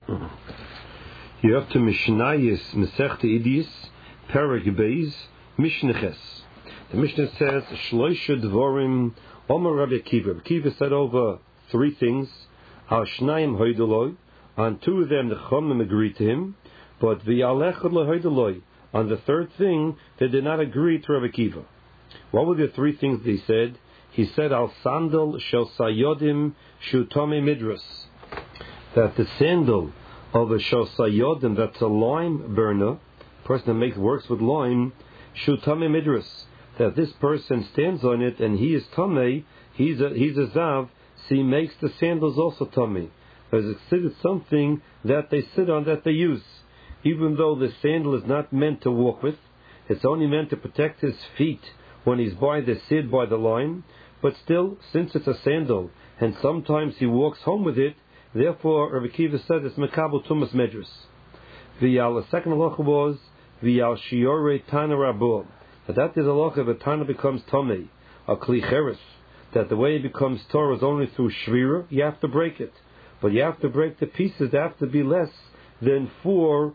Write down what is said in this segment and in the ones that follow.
You have to Mishnayis Masechta Idis Perek Beis Mishneches. The Mishnah says Shloisha Dvorim Omer Rabbi Akiva. Rabbi Akiva said over three things. Al Shnayim Hoydoloi. On two of them the Chomim agreed to him, but V'Yalechad LeHoydoloi. On the third thing they did not agree to Rabbi Akiva. What were the three things they said? He said Al Sandal Shel Sayodim Shutome Midras. That the sandal of a Shel Sayodim, that's a lime burner, person that works with lime, Shutome Midras. That this person stands on it and he is Tomei, he's a Zav, so he makes the sandals also Tomei. It's something that they sit on, that they use. Even though the sandal is not meant to walk with, it's only meant to protect his feet when he's by the sid, by the line. But still, since it's a sandal, and sometimes he walks home with it, therefore Rabbi Akiva said it's Mekabel Tumas Medras. The second halacha was V'yal Shiore Tana Rabbo. That is a halacha if a Tana becomes Tomei, a Kli Cheres, that the way it becomes Torah is only through Shvira, you have to break it. But you have to break the pieces, they have to be less than four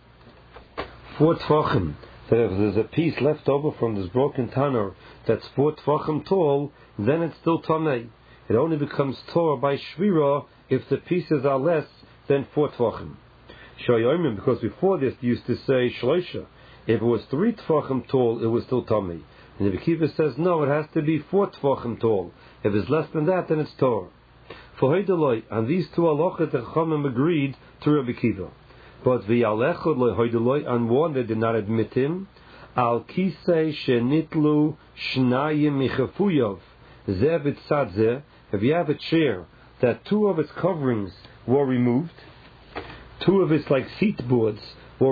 Tvachim. That if there's a piece left over from this broken Tanner that's 4 Tvachim tall, then it's still Tomei. It only becomes Torah by Shvira if the pieces are less than 4 Tvachim. Shoyomim, because before this they used to say Shloisha. If it was 3 Tvachim tall, it was still Tomei. And the Akiva says no, it has to be 4 Tvachim tall. If it's less than that, then it's Torah. For Hoydoloi, and these two halachas the Chachamim agreed to Rabbi Akiva. But V'yalechad LeHoydoloi, and one they did not admit him. Al Kisei Shenitlu Shnayim Michafuyov Zeh B'tzad Zeh. If you have a chair that two of its coverings were removed, two of its like seat boards were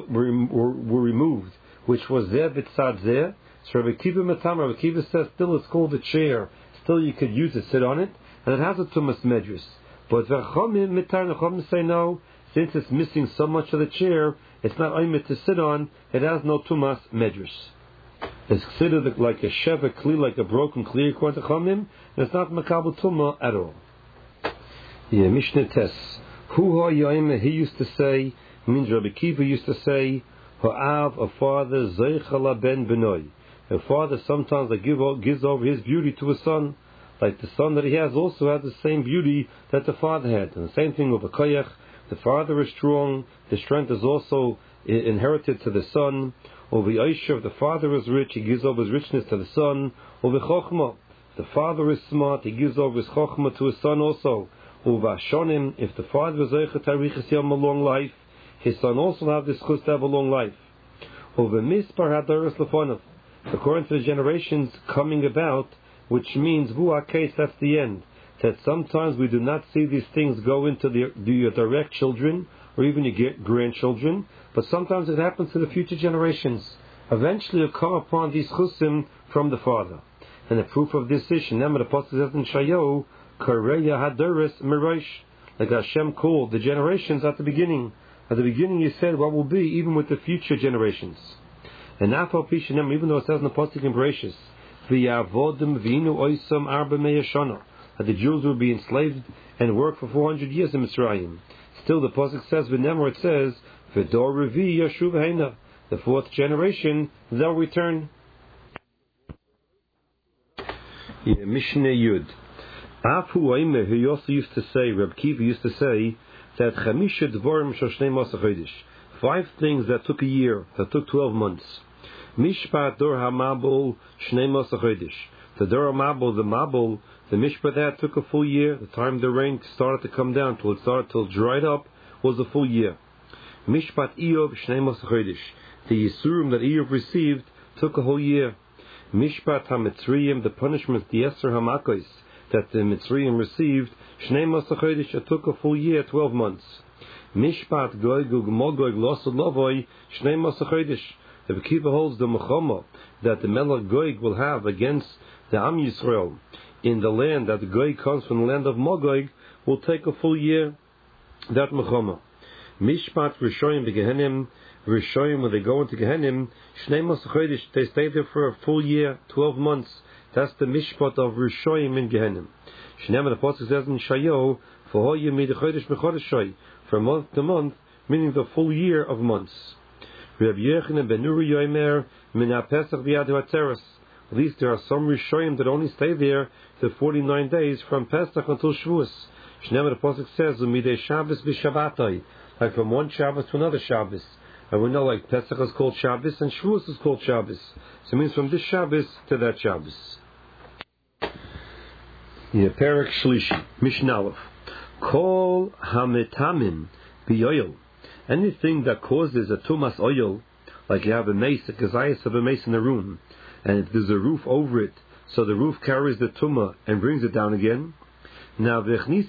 removed, which was Zeh B'tzad Zeh. So Rabbi Akiva Matam, Rabbi Akiva says still it's called a chair. Still you could use it, sit on it, and it has a Tumas Medras. But V'chomim say no. Since it's missing so much of the chair, it's not oimid to sit on, it has no Tumas Medras. It's considered like a Sheva Kli, like a broken Kli according to Chomim, and it's not Makabel Tumah at all. Yeah, Mishnah Tes. Hu ha-yoim, he used to say, means Rabbi Akiva used to say, ha'av, a father, zeichal ben benoi. A father sometimes gives over his beauty to a son. Like the son that he has also has the same beauty that the father had. And the same thing with a koyach. The father is strong, the strength is also inherited to the son. Over Yoshev, the father is rich, he gives over his richness to the son. Over Chochmah, the father is smart, he gives over his Chochmah to his son also. Over Ashonim, if the father is Eichet Harichas Yom, a long life, his son also will have this chus to have a long life. Over Mispar Hadaris Lefonov, according to the generations coming about, which means Vuah case, that's the end. That sometimes we do not see these things go into your direct children or even your grandchildren, but sometimes it happens to the future generations. Eventually you'll come upon these chusim from the father. And the proof of this is, Shnei the Apostle says in Shayo, Kareya Hadoris Mirosh, like Hashem called the generations at the beginning. At the beginning he said what will be even with the future generations. And Afal Pishanem, even though it says in the Apostle in Bereshis, V'yavodim v'inu oisam arba meyashana, that the Jews will be enslaved and work for 400 years in Mitzrayim. Still, the pasuk says, "V'nemar," it says, "V'dor revi yashuv heina," the 4th generation they'll return. Mishnah Yud. Afu Aimer, he also used to say, Reb Akiva used to say that Chamisha Dvorim Shoshnei Masa Chodesh, 5 things that took a year, that took 12 months. Mishpat Dor HaMabul Shnei Masa Chodesh. The Dor HaMabul, the Mishpat that took a full year. The time the rain started to come down till it dried up was a full year. Mishpat Iyov Shnei Masa Chodesh. The Yisurim that Iyov received took a whole year. Mishpat HaMitzrayim, the punishment, the Eser HaMakos, that the Mitzrayim received, Shnei Masa Chodesh, it took a full year, 12 months. Mishpat Gog Mogog Losud Lovoi Shnei Masa Chodesh. The Akiva holds the Mechama that the Melech Gog will have against the Am Yisrael in the land, that the Gog comes from the land of Mogog, will take a full year, that Mechama. Mishpat Rishoyim Begehenim, Rishoyim, when they go into Gehenim, Shnei Masa Chodesh, they stay there for a full year, 12 months. That's the Mishpat of Rishoyim in Gehenim. Shneim, the Apostle says in Shayo, from month to month, meaning the full year of months. Rabbi Yochanan ben Nuri Yomer min ha-Pesach v'yad ha'atzeres. At least there are some Rishonim that only stay there the 49 days from Pesach until Shavuos. Shneimar, the Pasuk says, "Umidei Shabbos b'Shabbatai," like from one Shabbos to another Shabbos. And we know, like Pesach is called Shabbos and Shavuos is called Shabbos. So it means from this Shabbos to that Shabbos. Perek Shlishi, Mishnah Aleph. Kol hametamim b'yoyel. Anything that causes a tumas oil, like you have a mace, a kazayas of a mace in a room, and if there's a roof over it, so the roof carries the tumah and brings it down again. Now,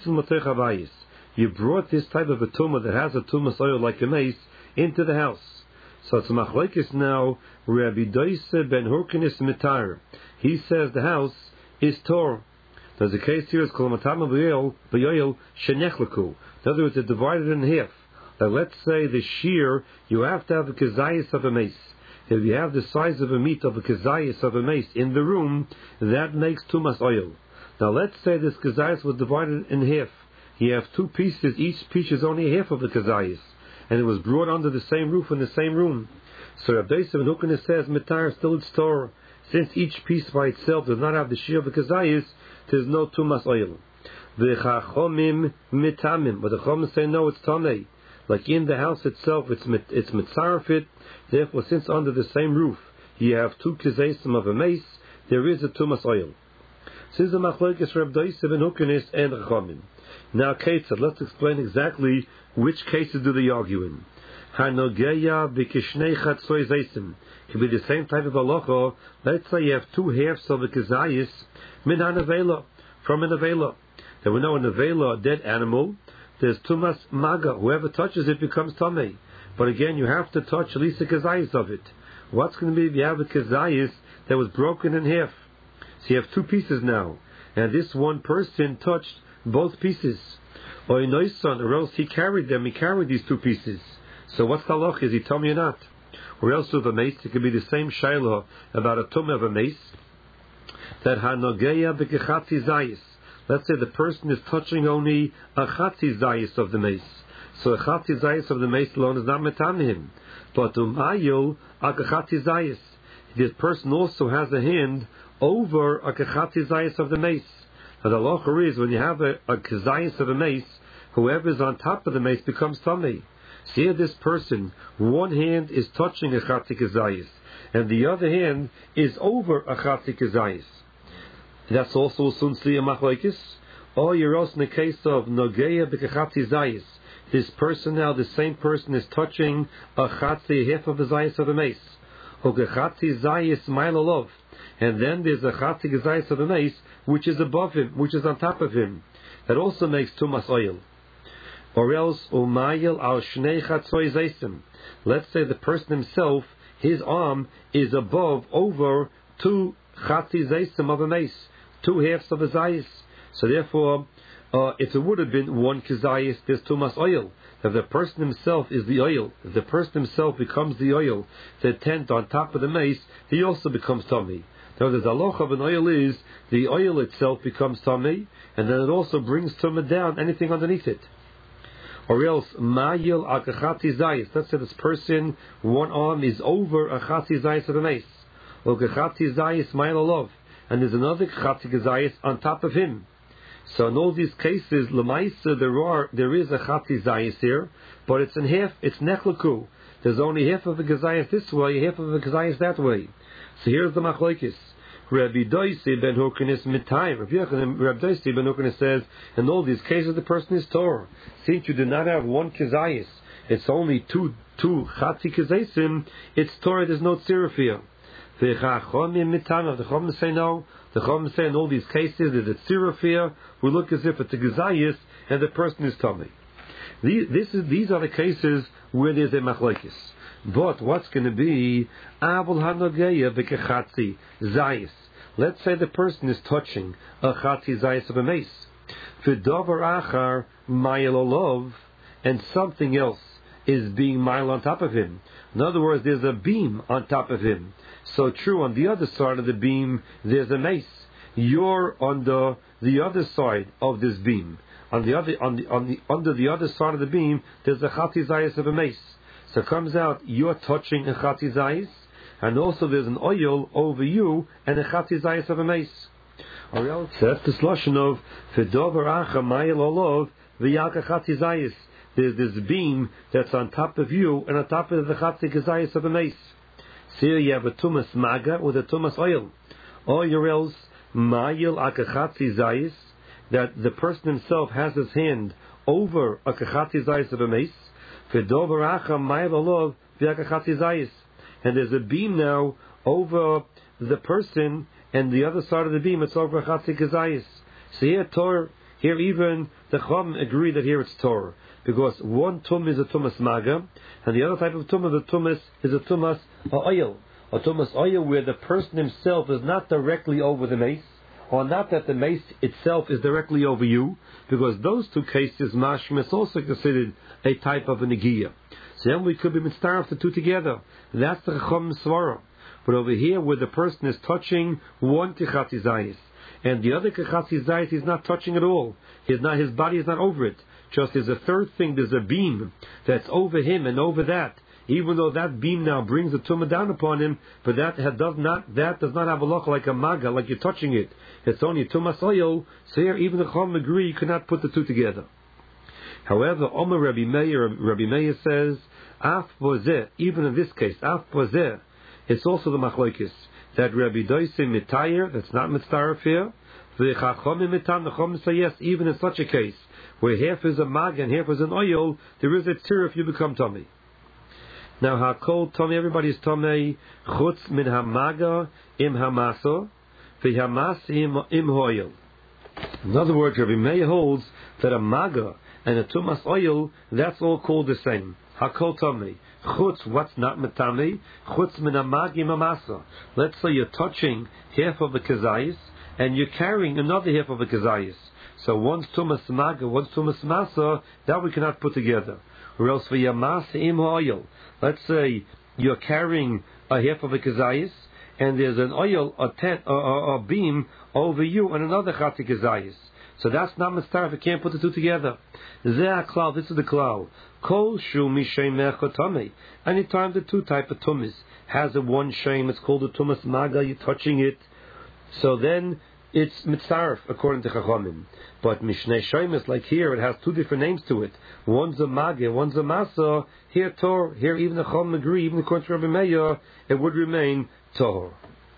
you brought this type of a tumah that has a tumas oil like a mace into the house. So it's machlekes now. Rabbi Doise ben Hurkenis mitar. He says the house is tor. There's a case here is called matama b'yoyel shenechleku. In other words, it's divided in half. Now let's say the shear, you have to have a kazayas of a mace. If you have the size of a meat of a kazayas of a mace in the room, that makes tumas oil. Now let's say this kazayas was divided in half. You have two pieces, each piece is only half of the kazayas, and it was brought under the same roof in the same room. So Rabbi Doise ben Hurkenis says, mitar still it's tor. Since each piece by itself does not have the shear of a kazayas, there's no tumas oil. The chachomim mitamim, but the chachomim say no, it's tamei. Like in the house itself, it's mitzarefit. Therefore, since under the same roof you have two kazesim of a mace, there is a tumas oil. This is the machlokes Rabbi Doise ben Hurkenis and chachomim. Now, Ketzad, let's explain exactly which cases do they argue in. Hanogeya b'kishnei chatzoi zeisim. It could be the same type of halacha. Let's say you have two halves of a kazayis min hanavela, from an avela. Then we know an avela, a dead animal, there's tumas maga. Whoever touches it becomes tamei. But again, you have to touch at least a kazayis of it. What's going to be if you have a kazayis that was broken in half? So you have two pieces now, and this one person touched both pieces. Or or else he carried them, he carried these two pieces. So what's the halach? Is he tamei or not? Or else with a mace, it could be the same shayla about a tumah of a mace. That hanogeya b'kechatzi zayis. Let's say the person is touching only a chatzi zayis of the mace. So a chatzi zayis of the mace alone is not metamim. But umayil a kechatzi zayis. This person also has a hand over a kechatzi zayis of the mace. Now the halacha is when you have a kazayis of a mace, whoever is on top of the mace becomes tamei. So here this person, one hand is touching a chatzi kazayis, and the other hand is over a chatzi kazayis. That's also sunsi a machlokes. Or you're also in the case of nogeya b'kechatzi zayis. This person now, the same person is touching a chatzi, half of the zayis of a mace. Or kechatzi zayis ma'alalov. And then there's a chatzi kazayis of a mace, which is above him, which is on top of him. That also makes tumas oil. Or else, umayil al shnei chatzoi zeisim. Let's say the person himself, his arm is above, over two chatzi zeisim of a mace, two halves of a zayis. So therefore, if it would have been one kazayis, there's tumas oil. If the person himself is the oil, if the person himself becomes the oil, the tent on top of the mace, he also becomes tamei. Now the halacha of an oil is the oil itself becomes tamei, and then it also brings tumah down anything underneath it. Or else mayil al kechatzi zayis. Let's say this person, one arm is over a chatzi zayis of a mace, or kechatzi zayis mayil alov, and there's another chatzi zayis on top of him. So in all these cases, lemaisa there is a chatzi zayis here, but it's in half. It's nechleku. There's only half of a kazayis this way, half of a kazayis that way. So here's the machlokes. Rabbi Doise ben Hurkenis mitayim. Rabbi Doise ben Hurkenis says, in all these cases the person is Torah. Since you do not have one kazayis, it's only two chatzi kazasim, it's Torah, there's no tzirufiyah. The Chachomim say no. The Chachomim say in all these cases there's a tzirufiyah. We look as if it's a kazayis and the person is tamei. These are the cases where there's a machlokes. But what's going to be avol hanogeya b'kechatzi zayis? Let's say the person is touching a chatzi zayis of a mace. V'davar achar mayil olov, and something else is being mile on top of him. In other words, there's a beam on top of him. So true, on the other side of the beam, there's a mace. You're on the other side of this beam. On the other, under the other side of the beam, there's a chati zayis of a mace. So it comes out you're touching a chati zayis, and also there's an oil over you and a chati zayis of a mace. Or else that's the lashon of v'dover acha mayel olov v'yalka chati zayis. There's this beam that's on top of you and on top of the chati zayis of a mace. So here you have a tumas maga with a tumas oil. Or else mayel akachati zayis, that the person himself has his hand over a kachati zayis of a mace. V'dover acha mayel olov v'yalka zayis. And there's a beam now over the person, and the other side of the beam it's over a chatzi kazayis. So here Torah, here even the Chum agree that here it's Torah, because one tum is a tumas maga, and the other type of tum, the tumas is a tumas oil, a tumas oil where the person himself is not directly over the mace, or not that the mace itself is directly over you, because those two cases mashma is also considered a type of a negiya. So then we could be mitzvah the two together. That's the Chum svara. But over here, where the person is touching one kachati zayis, and the other kachati zayis he's not touching at all. His body is not over it. Just there's a third thing, there's a beam that's over him and over that. Even though that beam now brings the tumah down upon him, but that does not have a look like a maga, like you're touching it. It's only tumas oil. So here, even the Chum agree you cannot put the two together. However, Omer Rabbi Meir says, af bozeh, even in this case, af bozeh, it's also the machlokes that Rabbi Doisim mitayer, that's not mitzaref here. The Chachomim mitam, the Chachomim say yes, even in such a case where half is a mag and half is an oil, there is a tzir if you become tummy. Now hakol tummy, everybody's tummy chutz min hamaga im hamaso, v'hamas im oil. In other words, Rabbi Meir holds that a maga and a tumas oil, that's all called the same. Hakol tummy. Chutz, what's not metame? Chutz min hamagi mamasa. Let's say you're touching half of a kazayis and you're carrying another half of a kazayis. So one's tumas maga, one's tumas masa, that we cannot put together. Or else for yamas im oil. Let's say you're carrying a half of a kazayis and there's an oil, a beam over you and another chati kazayis. So that's not mitzvah. You can't put the two together. This is the klal. Kol shu mishem mechotame. Anytime the two type of tumas has a one shame, it's called a tumas maga. You're touching it, so then it's mitzaref according to Chachamim. But mishnei shemes, like here, it has two different names to it. One's a maga, one's a masa. Here tor. Here even the Chachamim agree. Even according to Rabbi Meir, it would remain tor.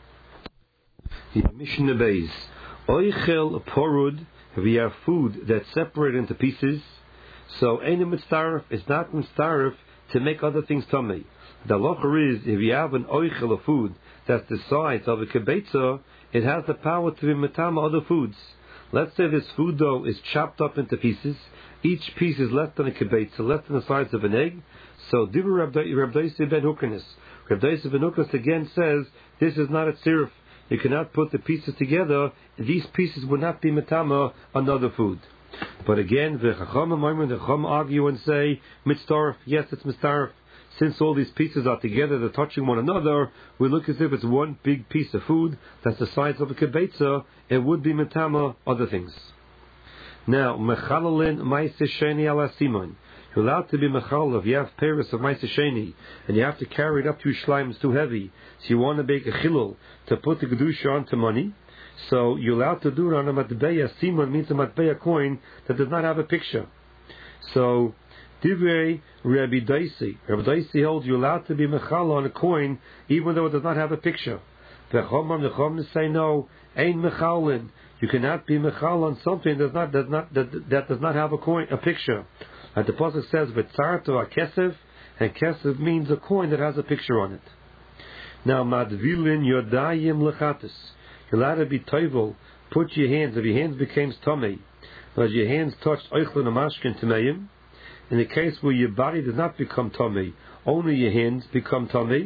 Mishnah Beis oichel porud. We have food that's separated into pieces, so any mitzaref is not mitzaref to make other things tummy. The halacha is, if you have an oichel of food that's the size of a kibetza, it has the power to be metama other foods. Let's say this food dough is chopped up into pieces. Each piece is less than a kibetza, less than the size of an egg. So Dibur Reb Doisi ben Hukanis. Reb Doisi ben Hukanis again says this is not a tziruf. You cannot put the pieces together. These pieces would not be metama another food. But again, the Chacham argue and say mitzaref. Yes, it's mitzaref. Since all these pieces are together, they're touching one another. We look as if it's one big piece of food that's the size of a kibetza. It would be metama other things. Now, mechalalin ma'aseh sheni ala simon. You're allowed to be mechal if you have paris of ma'aseh sheni, and you have to carry it up to Yerushalayim, it's too heavy. So you want to make a chilul to put the kedusha onto money. So you're allowed to do it on a matbeya. Simon means a matbeya coin that does not have a picture. So divrei Rabbi Doisi. Rabbi Doisi holds you're allowed to be mechal on a coin even though it does not have a picture. The Chacham say no, ain't mechalin. You cannot be mechal on something that does not have a picture. And the pasuk says v'tzartu hakesef, and kesef means a coin that has a picture on it. Now madvilin yodayim lechatus. You're allowed to be toivel. Put your hands. If your hands became tamei, but your hands touched oichlin amashkin tameim. In the case where your body does not become tamei, only your hands become tamei.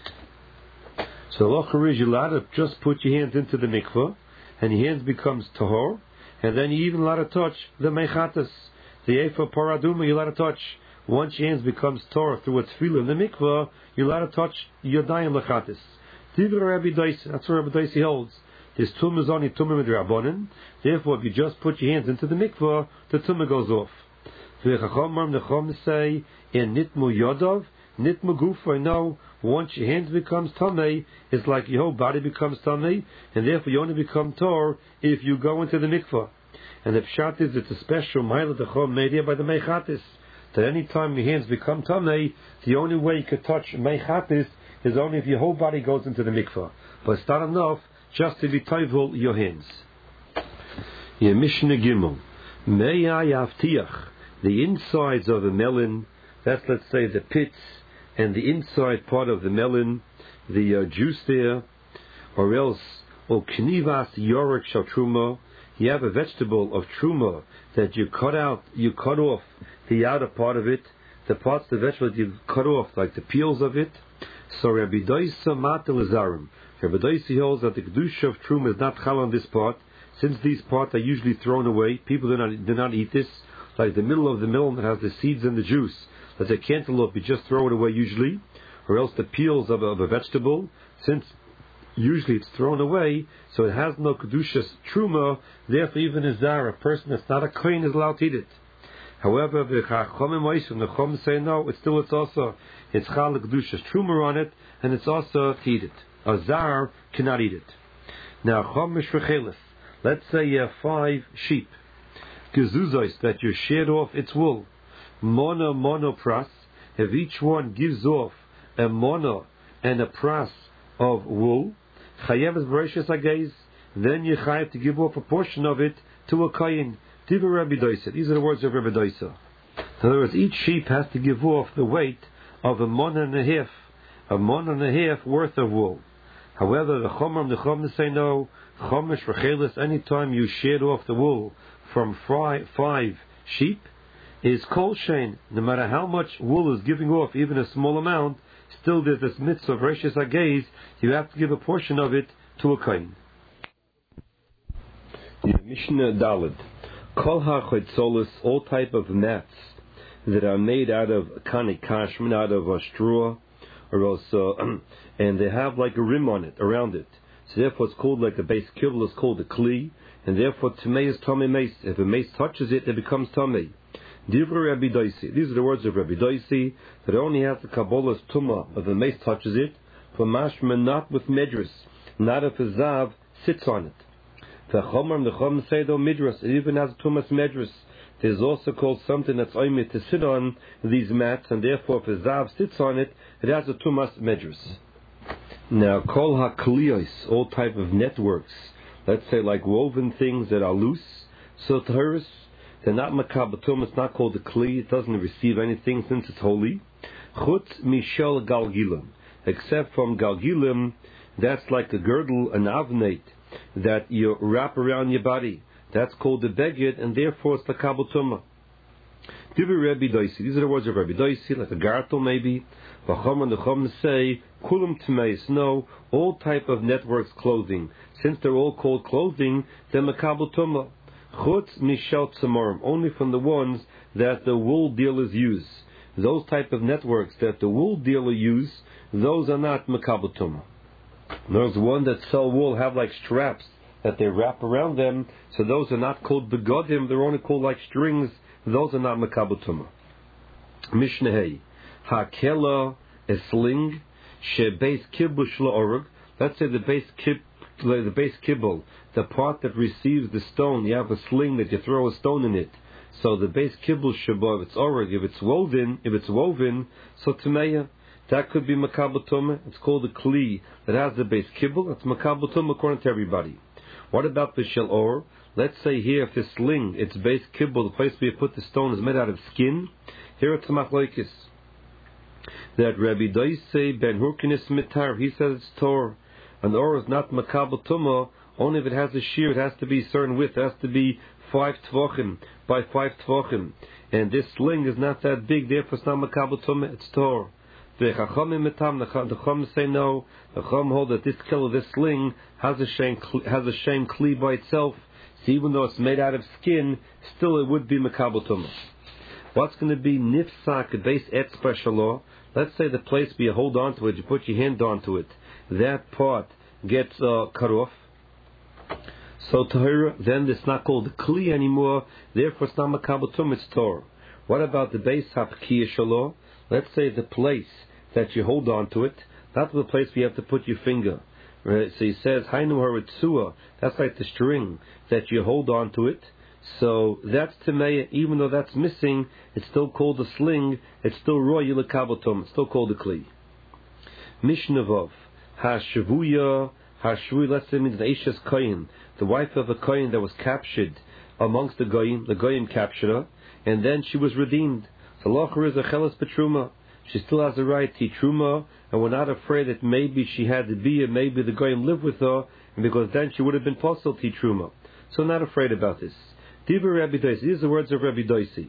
So the locher is you're allowed to just put your hands into the mikveh, and your hands becomes tahor, and then you even allowed to touch the mechatas. The Efa Paraduma, you're allowed to touch. Once your hands becomes Torah through a tefillah in the mikveh, you're allowed to touch Yodayim Lechatis. Divra Rabbi Doisi, that's what Rabbi Doisi holds. this tumah is only tumah midrabanan. Therefore, if you just put your hands into the mikvah, the tumah goes off. The Chacham say in nitmu yodov, nitmu gufa. No, once your hands becomes tamei, it's like your whole body becomes tamei, and therefore you only become tor if you go into the mikvah. And the pshat is it's a special ma'ila the Chacham made here by the meichatis, that any time your hands become tamei, the only way you could touch meichatis is only if your whole body goes into the mikvah. But it's not enough just to be toivul your hands. Your Mishnah Gimel, may I avtiach the insides of a melon, that's let's say the pits and the inside part of the melon, the juice there, or else o knivas yorek shel truma. You have a vegetable of truma that you cut off the outer part of it, the parts of the vegetable that you cut off, like the peels of it. So Rabbi Doisa matel zarim. Rabbi Doisa holds that the kedusha of truma is not chal on this part, since these parts are usually thrown away. People do not eat this. Like the middle of the melon that has the seeds and the juice, that's a cantaloupe, you just throw it away usually, or else the peels of a vegetable, since usually it's thrown away, so it has no kedushas truma. Therefore, even a zar, a person that's not a kohen, is allowed to eat it. However, the chacham say no, it's also it's chal kedushas truma on it, and it's also to eat it. A zar cannot eat it. Now, chomish rechelis. Let's say you have 5 sheep. Gezuzos that you shed off its wool, mono pras. If each one gives off a mono and a pras of wool, chayev is bereishis hageiz. Then you chayev to give off a portion of it to a kohen. Divrei Rabbi Doisa. These are the words of Rabbi Doisa. In other words, each sheep has to give off the weight of a mon and a half worth of wool. However, the Chacham say no. Chomish rechelis. Anytime you shed off the wool from 5 sheep is kol shein. No matter how much wool is giving off, even a small amount, still there's this mitzvah of reishis hageiz. You have to give a portion of it to a kohen. Mishnah Daled. Kol ha'chotzolos, all type of mats that are made out of kanik kashman, out of straw, or also, and they have like a rim on it, around it. So therefore it's called like a base kibble, is called a kli. And therefore, tamei is tamei mace. If a mace touches it, it becomes tamei. Divrei Rabbi Doisi. These are the words of Rabbi Doisi, that only has the kabbalah's tumah if a mace touches it, for mashma not with medras, not if a zav sits on it. The chacham say though midras, it even has tumas medras. There's also called something that's oimid to sit on these mats, and therefore if a zav sits on it, it has a tumas medras. Now, kol ha-kliyos, all type of networks, let's say like woven things that are loose, so taharis, they're not makabatum, it's not called a kli, it doesn't receive anything since it's holy. Chutz mishel galgilim, except from galgilim, that's like a girdle, an avnate, that you wrap around your body. That's called the beged, and therefore it's the kabatumah. Divrei Rabbi Doisi. These are the words of Rabbi Doisi, like a gartel maybe. V'cham and the chum say, kulam tmeis. No, all type of networks clothing. Since they're all called clothing, they're makabel tumah. Chutz mishal tzamorim. Only from the ones that the wool dealers use. Those type of networks that the wool dealer use, those are not makabel tumah. There's one that sell wool have like straps that they wrap around them, so those are not called begodim, they're only called like strings. Those are not makabel tumah. Mishnah Hey, hakela, a sling, shebeis kibul shlo orug. Let's say the base kibble, the part that receives the stone. You have a sling that you throw a stone in it. So the base kibul shebo, if it's orug, if it's woven, so tameya, that could be makabel tumah. It's called a kli that has the base kibble. It's makabel tumah according to everybody. What about the shel or? Let's say here, if the sling, its base kibble, the place where you put the stone, is made out of skin. Here it's a machlokes. That Rabbi Doisei ben Hurkinis mitar, he says it's tor. An or is not makabel tumah, only if it has a shear, it has to be a certain width, it has to be 5 tvachim by 5 tvachim. And this sling is not that big, therefore it's not makabel tumah, it's tor. The Chacham say no. The Chacham hold that this kilo, this sling, has a shame kli by itself. So even though it's made out of skin, still it would be makabel tumah. What's going to be nifsak base etzba shalo? Let's say the place where you hold on to it, you put your hand onto it, that part gets cut off. So Tahira, then it's not called Kli anymore, therefore it's not Makabel Tum, it's Torah. What about the base Hapkiya Shalo? Let's say the place that you hold on to it, not the place where you have to put your finger. Right? So he says, Hainu Haritzua, that's like the string that you hold on to it. So that's Tameya, even though that's missing, it's still called a sling, it's still Roy Yilakabotum, it's still called a Kli. Mishnevov, HaShavuya, HaShavuya, let's say means the Eishes Koyin, the wife of a Koyin that was captured amongst the Goyim captured her, and then she was redeemed. So Locher is a Chelas Petruma. She still has the right to Truma, and we're not afraid that maybe she had to be, and maybe the Goyim lived with her, and because then she would have been possible to Truma. So not afraid about this. Diva Rabbi Doisi, these are the words of Rabbi Doisi,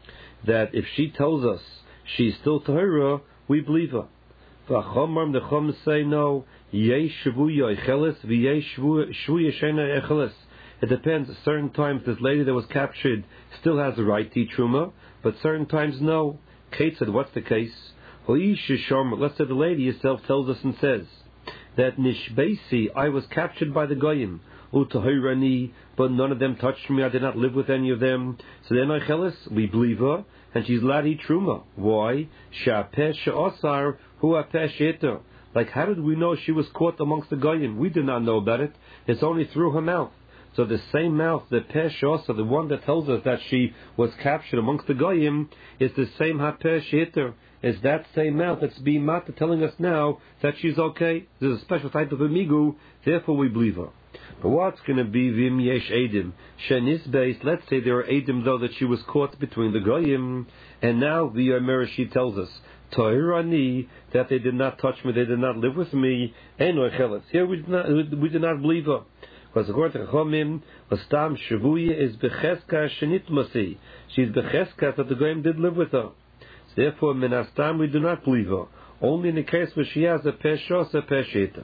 that if she tells us she's still Tahira, we believe her. The Chum say no, Yei Shavuya Echeles, V'yei Shavuya Shena Echeles. It depends. Certain times this lady that was captured still has the right to Truma, but certain times no. Kate said, what's the case? Let's say the lady herself tells us and says that Nishbesi, I was captured by the Goyim, Utahirani, but none of them touched me, I did not live with any of them. So then Echeles, we believe her, and she's Ladi Truma. Why? Sha'apeh she'osar hu apeh she'eter. Like, how did we know she was caught amongst the Goyim? We did not know about it. It's only through her mouth. So the same mouth, the Peh She'osar, the one that tells us that she was captured amongst the Goyim, is the same Hapeh She'eter. It's that same mouth that's being mata telling us now that she's okay. There's a special type of amigu, therefore we believe her. But what's going to be Vim Yesh Edim? Shenis based, let's say there are Edim though that she was caught between the Goyim, and now the Rashi tells us, Toirani, that they did not touch me, they did not live with me, Eno Echeles. Here we did not believe her. Because according to Chomim, Vastam Shavuya is Becheska Shenitmasi. She's Becheska that the Goyim did live with her. So therefore, Minastam, we do not believe her. Only in the case where she has a Peshos, a Pesheta.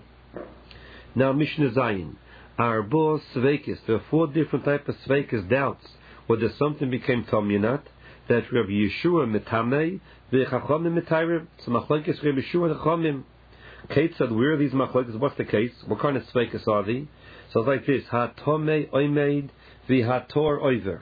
Now, Mishnah Zayin. Arbo Sveikis. There are 4 different types of Sveikis doubts. Whether something became Tomyanat, that Rabbi Yeshua Metamei, V'chachomim Metayrim. So Machlokes Rabbi Yeshua and Chomim. Kate said, where are these Machlokes? What's the case? What kind of Sveikis are they? So it's like this: Hatomei oimed v'hator oiver.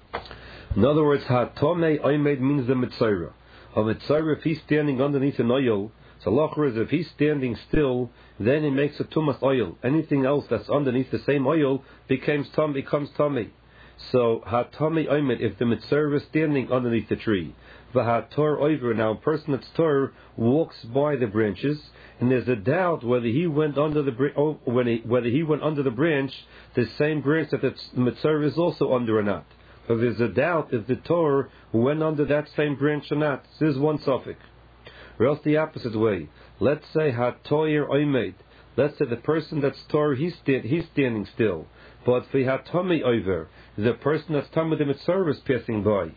In other words, Hatomei oimed means the mitzayra. A mitzayra, if he's standing underneath an oil, so locher is if he's standing still, then he makes a tumas oil. Anything else that's underneath the same oil becomes tummy. So Hatomei oimed, if the mitzayra is standing underneath the tree, v'hator oiver. Now a person that's tor walks by the branches, and there's a doubt whether he went under the whether he went under the branch, the same branch that the mitzvah is also under or not. So there's a doubt if the Torah went under that same branch or not. This is one suffix. Or else the opposite way. Let's say hatoyer oimed. Let's say the person that's Torah he's standing still, but for hatomi over, the person that's tummy the mitzvah is passing by.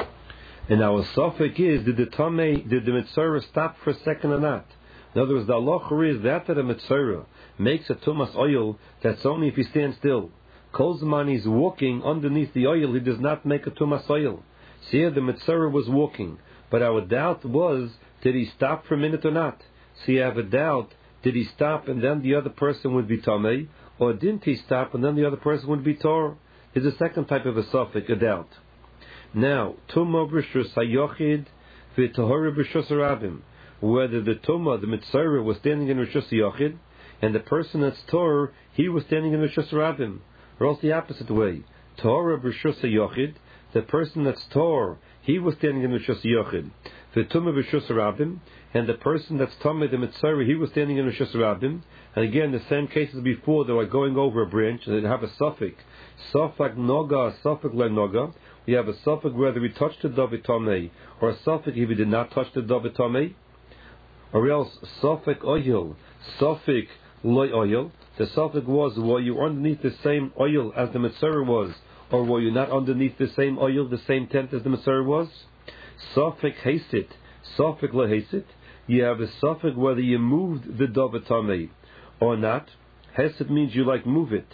And our suffix is did the mitzvah stop for a second or not? In other words, the halacha is that a mitzvah makes a tumas oil, that's only if he stands still. Kolzman is walking underneath the oil, he does not make a tumas oil. See, here the mitzvah was walking, but our doubt was, did he stop for a minute or not? See, you have a doubt, did he stop and then the other person would be tamei, or didn't he stop and then the other person would be Torah? Is a second type of a suffix, a doubt. Now, tumah b'rishus hayochid v'tahora b'rishus harabim. Whether the Tumah, the Mitzvah, was standing in Rishus Yochid, and the person that's Torah, he was standing in Rishus Rabbim. Or else the opposite way. Torah Rishus Yochid, the person that's Torah, he was standing in Rishus Yochid. The Tumah Rishus Rabbim, and the person that's Tumah, the Mitzvah, he was standing in Rishus Rabbim. And again, the same cases before, they were going over a branch, and they have a suffix. Suffix Noga, suffix Le Noga. We have a suffix whether he touched the David Tomei, or a suffix if he did not touch the David Tomei. Or else, Sofik oil, Sofik loy oil. The Sofik was, were you underneath the same oil as the Mitzvah was, or were you not underneath the same oil, the same tent as the Mitzvah was? Sofik hasit, Sofik lo hasit. You have a Sofik whether you moved the David Tamei or not. Hasit means you like move it,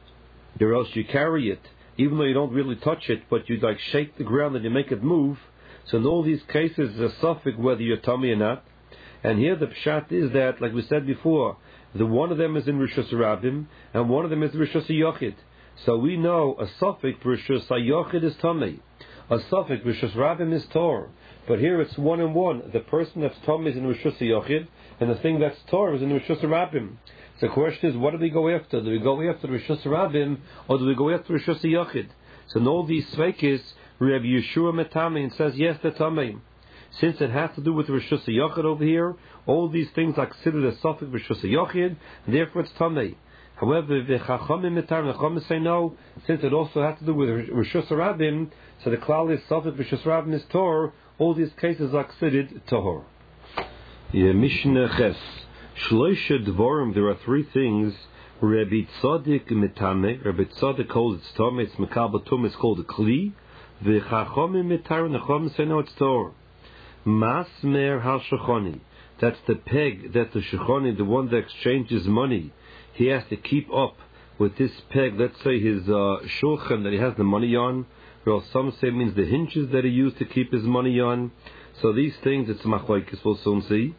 or else you carry it, even though you don't really touch it, but you like shake the ground and you make it move. So in all these cases, the Sofik whether you're tummy or not. And here the pshat is that, like we said before, the one of them is in Rishus Rabbim, and one of them is Rishus Yochid. So we know a suffix b'rishus hayochid is tamei, a suffix b'rishus rabim is tor. But here it's one and one. The person that's tamei is in rishus hayochid, and the thing that's tor is in rishus rabim. So the question is, what do we go after? Do we go after rishus rabim, or do we go after rishus hayochid? So in all these sveikis, Rabbi Yeshua metame and says yes, they're tamei. Since it has to do with rishus hayochid over here, all these things are considered a suffix rishus hayochid, and therefore it's tamei. However, the Chachamim say no, since it also has to do with Rishus Rabim, so the klal is suffix Rishus Rabim is Tor, all these cases are considered Tahor. Mishnah Ches. Shloisha Dvorim, there are three things. Rabbi Tzadik Metame, Rabbi Tzadik calls it Tome, it's Mekabel Tum, it's called a Kli. The Chachamim Metar, and the Chachamim say no, it's Tor. Masmer Hal Shechoni, that's the peg that the Shechoni, the one that exchanges money, he has to keep up with this peg, let's say his shulchan that he has the money on, or some say it means the hinges that he used to keep his money on. So these things, it's machlokes, we'll soon see.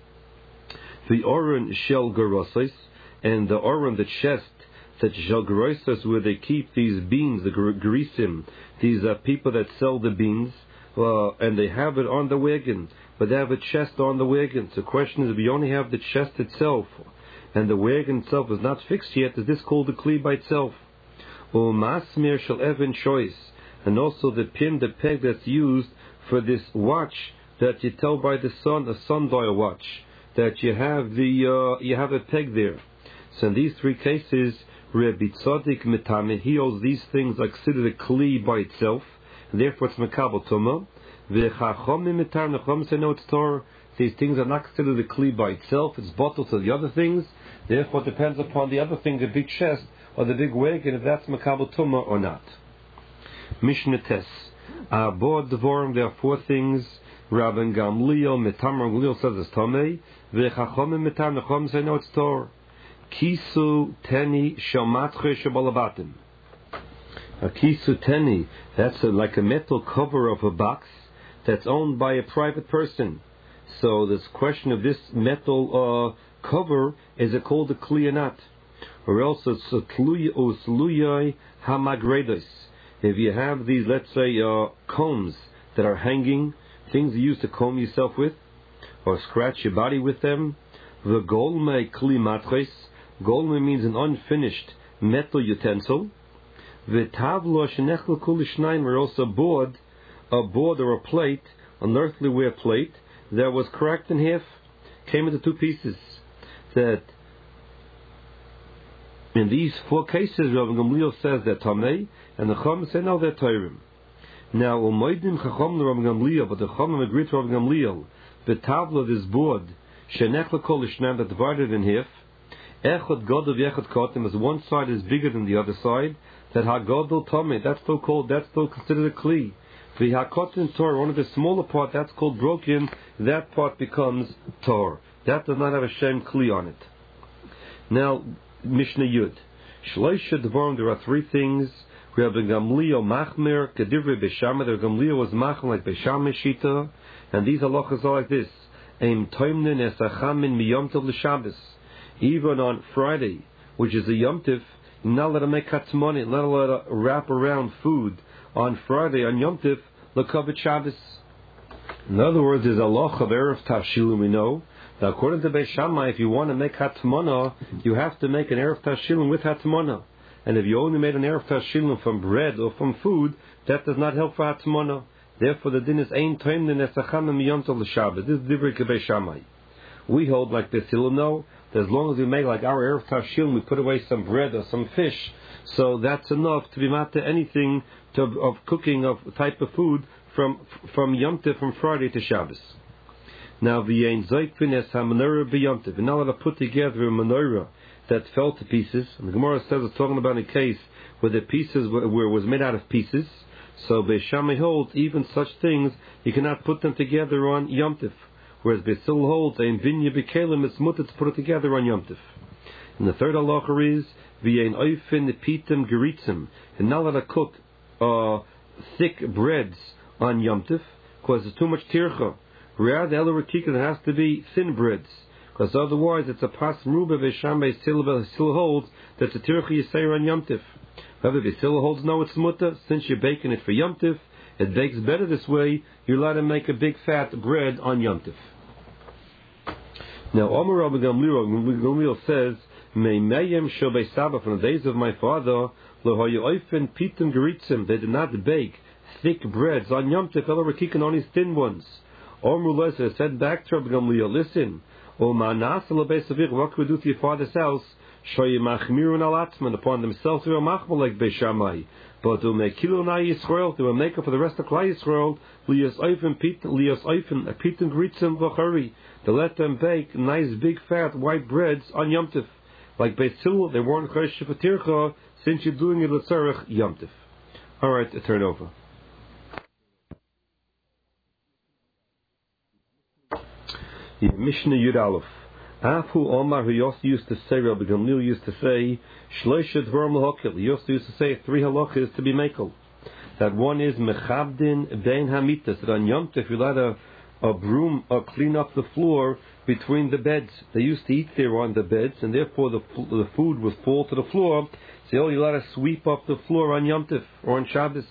The oren shel gerosais, and the oren, the chest, that shel gerosais, where they keep these beans, the grisim, these people that sell the beans, and they have it on the wagon, but they have a chest on the wagon. So the question is, if you only have the chest itself, and the wagon itself is not fixed yet, is this called a kli by itself? Or masmir shel even choice, and also the pin, the peg that's used for this watch that you tell by the sun, a sundial watch, that you have you have a peg there. So in these three cases, Rabbi Tzadik Metame, he holds these things like considered a kli by itself, and therefore it's mekabel tumah. V'chachomim metar, nechom say no, it's Torah. These things are not considered a kli by itself, it's bottled to the other things. Therefore, it depends upon the other thing, the big chest or the big wagon, if that's Makabel Tumah or not. Mishnah Tes. Aboad Devorim, there are four things. Rabban Gamliel, Metam Gamliel says it's Tomei. V'chachomim Metam, Nechom say no, it's Tor. Kisu Teni Shalmatche Shabalabatim. A Kisu Teni, that's like a metal cover of a box that's owned by a private person. So this question of this metal cover, is it called a kli or not? Or else it's a tluyai hamagredos. If you have these, let's say, combs that are hanging, things you use to comb yourself with, or scratch your body with them, the golme kli matres. Golme means an unfinished metal utensil. The tavlo shenechel kulishnayim, or also a board or a plate, an earthenware plate that was cracked in half, came into two pieces. That in these four cases, Rabban Gamliel says they're tamei, and the Chacham say no, they're Torah. Now, umaydim Chacham to Rabban Gamliel, but the Chacham agreed to Rabban Gamliel. The table of this board, shenech l'kol ishnam, that divided in half. Echad gadol v'echad katem, as one side is bigger than the other side. That hagadol tamei, that's still considered a kli. The hakotin Torah, one of the smaller part, that's called broken. That part becomes Torah. That does not have a shem kli on it. Now, Mishnah Yud. Shloisha Devarim, there are three things. Rabbi Gamliel Machmer, Kedivrei Beishamai, the Gamliel was Machmer like Beishamai Shita, and these halachas are like this. Eim Toimnin Esachamin Miyom Tov L'Shabbos. Even on Friday, which is a Yom Tov, you're not allowed to make katzmoni, not allowed to wrap around food on Friday, on Yom Tov, L'Kavod Shabbos. In other words, there's a loch of Erev Tavshilin, we know. Now, according to Beis Shammai, if you want to make Hatmana, you have to make an Erev Tavshilin with Hatmana. And if you only made an Erev Tavshilin from bread or from food, that does not help for Hatmana. Therefore, the din is Ein Toim Nesacham Miyom Tov L'Shabbos. This is Divrei Beis Shammai. We hold like this. You'll know that as long as we make like our Erev Tavshilin, we put away some bread or some fish, so that's enough to be mata anything of cooking of type of food from Yom Tov, from Friday to Shabbos. Now, v'yein zoykvin es ha-menorah b'Yom Tov. We're not allowed to put together a menorah that fell to pieces. And the Gemara says it's talking about a case where the pieces where it was made out of pieces. So Beis Shammai holds even such things you cannot put them together on Yom Tov. Whereas Beis Hillel holds ein vinya b'kelim, it's mutter to put it together on Yom Tov. And the third halacha is v'yein oifin pitim geritzim. You're not allowed to cook thick breads on Yom Tov because it's too much tircha. Rather, it has to be thin breads, because otherwise it's a pas ruba. Beis Shammai still holds that the tircha yisayir on Yom Tov. However, Beisila holds no, it's mutter. Since you're baking it for Yom Tif, it bakes better this way. You're allowed to make a big fat bread on Yom Tif. Now, Omer Rabbi Gamliel says, Meimeyem shel Beisaba, from the days of my father, Lohoyu oifen pitim geritzim, they did not bake thick breads on Yom Tif, ela rakikan, only thin ones. Omer Leza said back to Rabbi Gamliel, listen, O manas lo Beisavich, what could we do to your father's house? Shoy machmirun al atzman, upon themselves, they were machmal like Beishamai. But to make kilo na Yisrael, to make up for the rest of Klai Yisrael, lias oifen pitim geritzim v'chari, to let them bake nice big fat white breads on Yom Tif. Like Beisil, they weren't chosh for tircha, since you're doing it l'tzarech Yom Tif. All right, turn over. Mishnah Yud Aleph. Afu Omar, who also used to say, Rabbi Gamliel used to say, Shloisha Dvarim L'Hokil. He also used to say 3 halachas to be makel. That one is Mechabdin Bein Hamitas. That on Yom Tif you let a broom clean up the floor between the beds. They used to eat there on the beds, and therefore the food would fall to the floor. So you let us sweep up the floor on Yom Tif or on Shabbos.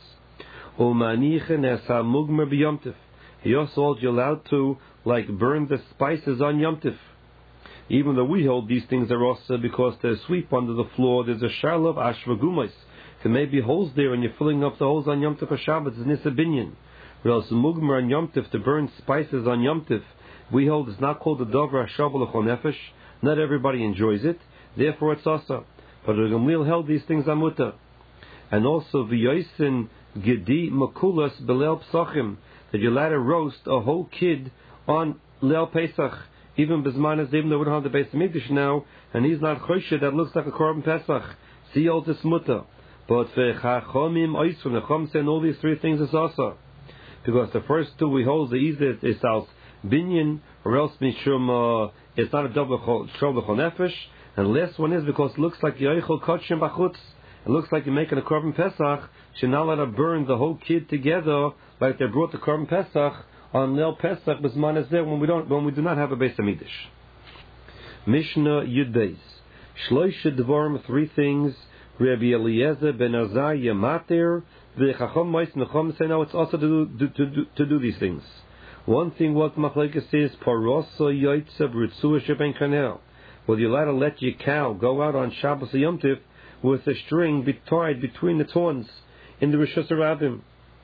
He also holds you allowed to burn the spices on Yom Tif. Even though we hold these things are also because they sweep under the floor, there's a shal of ashvagumais. There may be holes there, and you're filling up the holes on Yom Tif for Shabbos. It's nisabinyan. Whereas mugmer on Yom Tif, to burn spices on Yom Tif, we hold it's not called the dover hashav l'chol nefesh. Not everybody enjoys it, therefore it's also. But the Gamliel held these things on mutter. And also v'yosin gedi makulas belel psachim, that you're allowed to roast a whole kid on Leil Pesach. Even Bismanas, even though we don't have the Beis Hamikdash now, and he's not choshed, that looks like a Korban Pesach. See all this mutter. But for Chachomim Oisfim, the Chom saying all these 3 things is also. Because the first 2 we hold the easiest is als binyan, or else mishum it's not a double shol l'chol nefesh. And the last one is because it looks like yoichel kotshim b'chutz. It looks like you're making a Korban Pesach. You're not allowed to burn the whole kid together like they brought the Korban Pesach on Leil Pesach b'zman hazeh when we do not have a Beis Hamikdash. Mishnah Yud Beis. Shloisha Dvarim, 3 things. Rabbi Eliezer ben Azar Yamater. The Chacham Mois Nechom say now it's also to do these things. One thing what Machlekes says, Parosa Yoitza B'Ritzua Sheben Kanel. Well, you're allowed to let your cow go out on Shabbos Yom Tif with a string tied between its horns in the Rishus Harabim.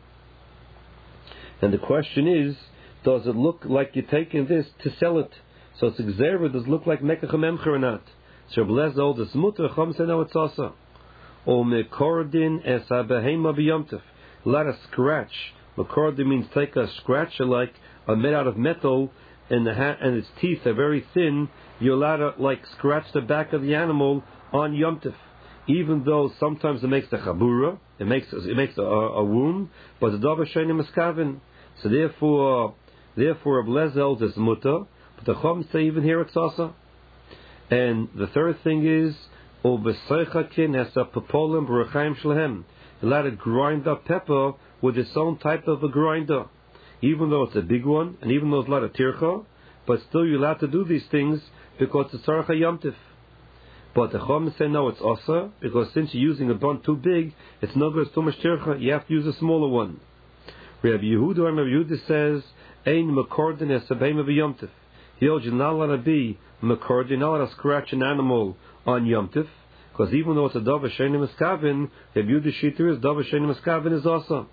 And the question is, does it look like you're taking this to sell it? So it's exerted, does it look like Mekach HaMemcher or not? So Blez old is Mutter, Chom say no, it's also. O Mekordin es HaBehema B'Yom Tif. Let a scratch. Mekordin means take a scratcher like made out of metal, and its teeth are very thin. You're allowed to scratch the back of the animal on Yom Tif. Even though sometimes it makes a chabura, it makes a wound, but the davar sheini miskavin. So therefore Ablezel is mutter, but the Chum say even here it's also. And the third thing is ubeseichakin has a pepolim b'rechaim shlehem. You're allowed to grind up pepper with its own type of a grinder, even though it's a big one, and even though it's a lot of tircha, but still you're allowed to do these things because it's tzarech Yom Tif. But the Chum say no, it's also, because since you're using a bun too big, it's no good, it's too much tircha, you have to use a smaller one. Rabbi Yehuda says, Ein mekordin es habeima b'Yom Tif. He holds you're not allowed to be mekordin, you're not allowed to scratch an animal on Yom Tif, because even though it's a davar sheini miskavin, Rabbi Yehuda shita is davar sheini miskavin is also.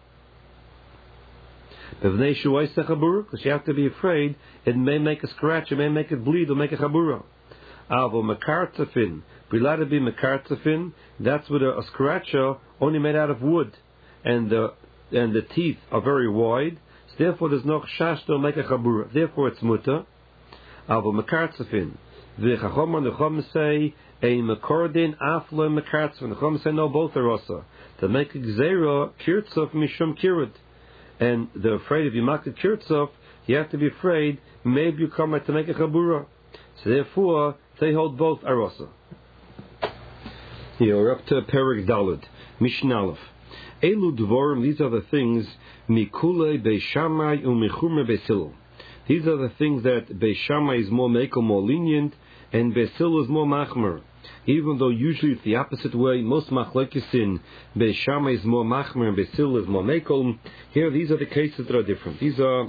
Because you have to be afraid it may make a scratch, it may make it bleed, or make a chabura. Avo mekartzafin, be allowed to be mekartzafin. That's with a scratcher only made out of wood, and the teeth are very wide. So therefore, there's no chash to make a chabura. Therefore, it's mutter. Avo mekartzafin. The chacham say a mekordin aflo mekartzafin. The chacham say no, both are also to make a gzeira kirtzov mishum kirud. And they're afraid if you make a kirtzov, you have to be afraid maybe you come to make a chabura. So therefore, they hold both arosa. Here, we're up to Perek Daled, Mishnah Aleph. Elu Dvorim, these are the things, Mikule Beishamai Umichumer Beisil. These are the things that Beishamai is more mekel, more lenient, and Beisil is more machmer. even though usually it's the opposite way. Most machlokesin, Beis Shammai is more machmer and Beis Hillel is more mekel. Here, these are the cases that are different. These are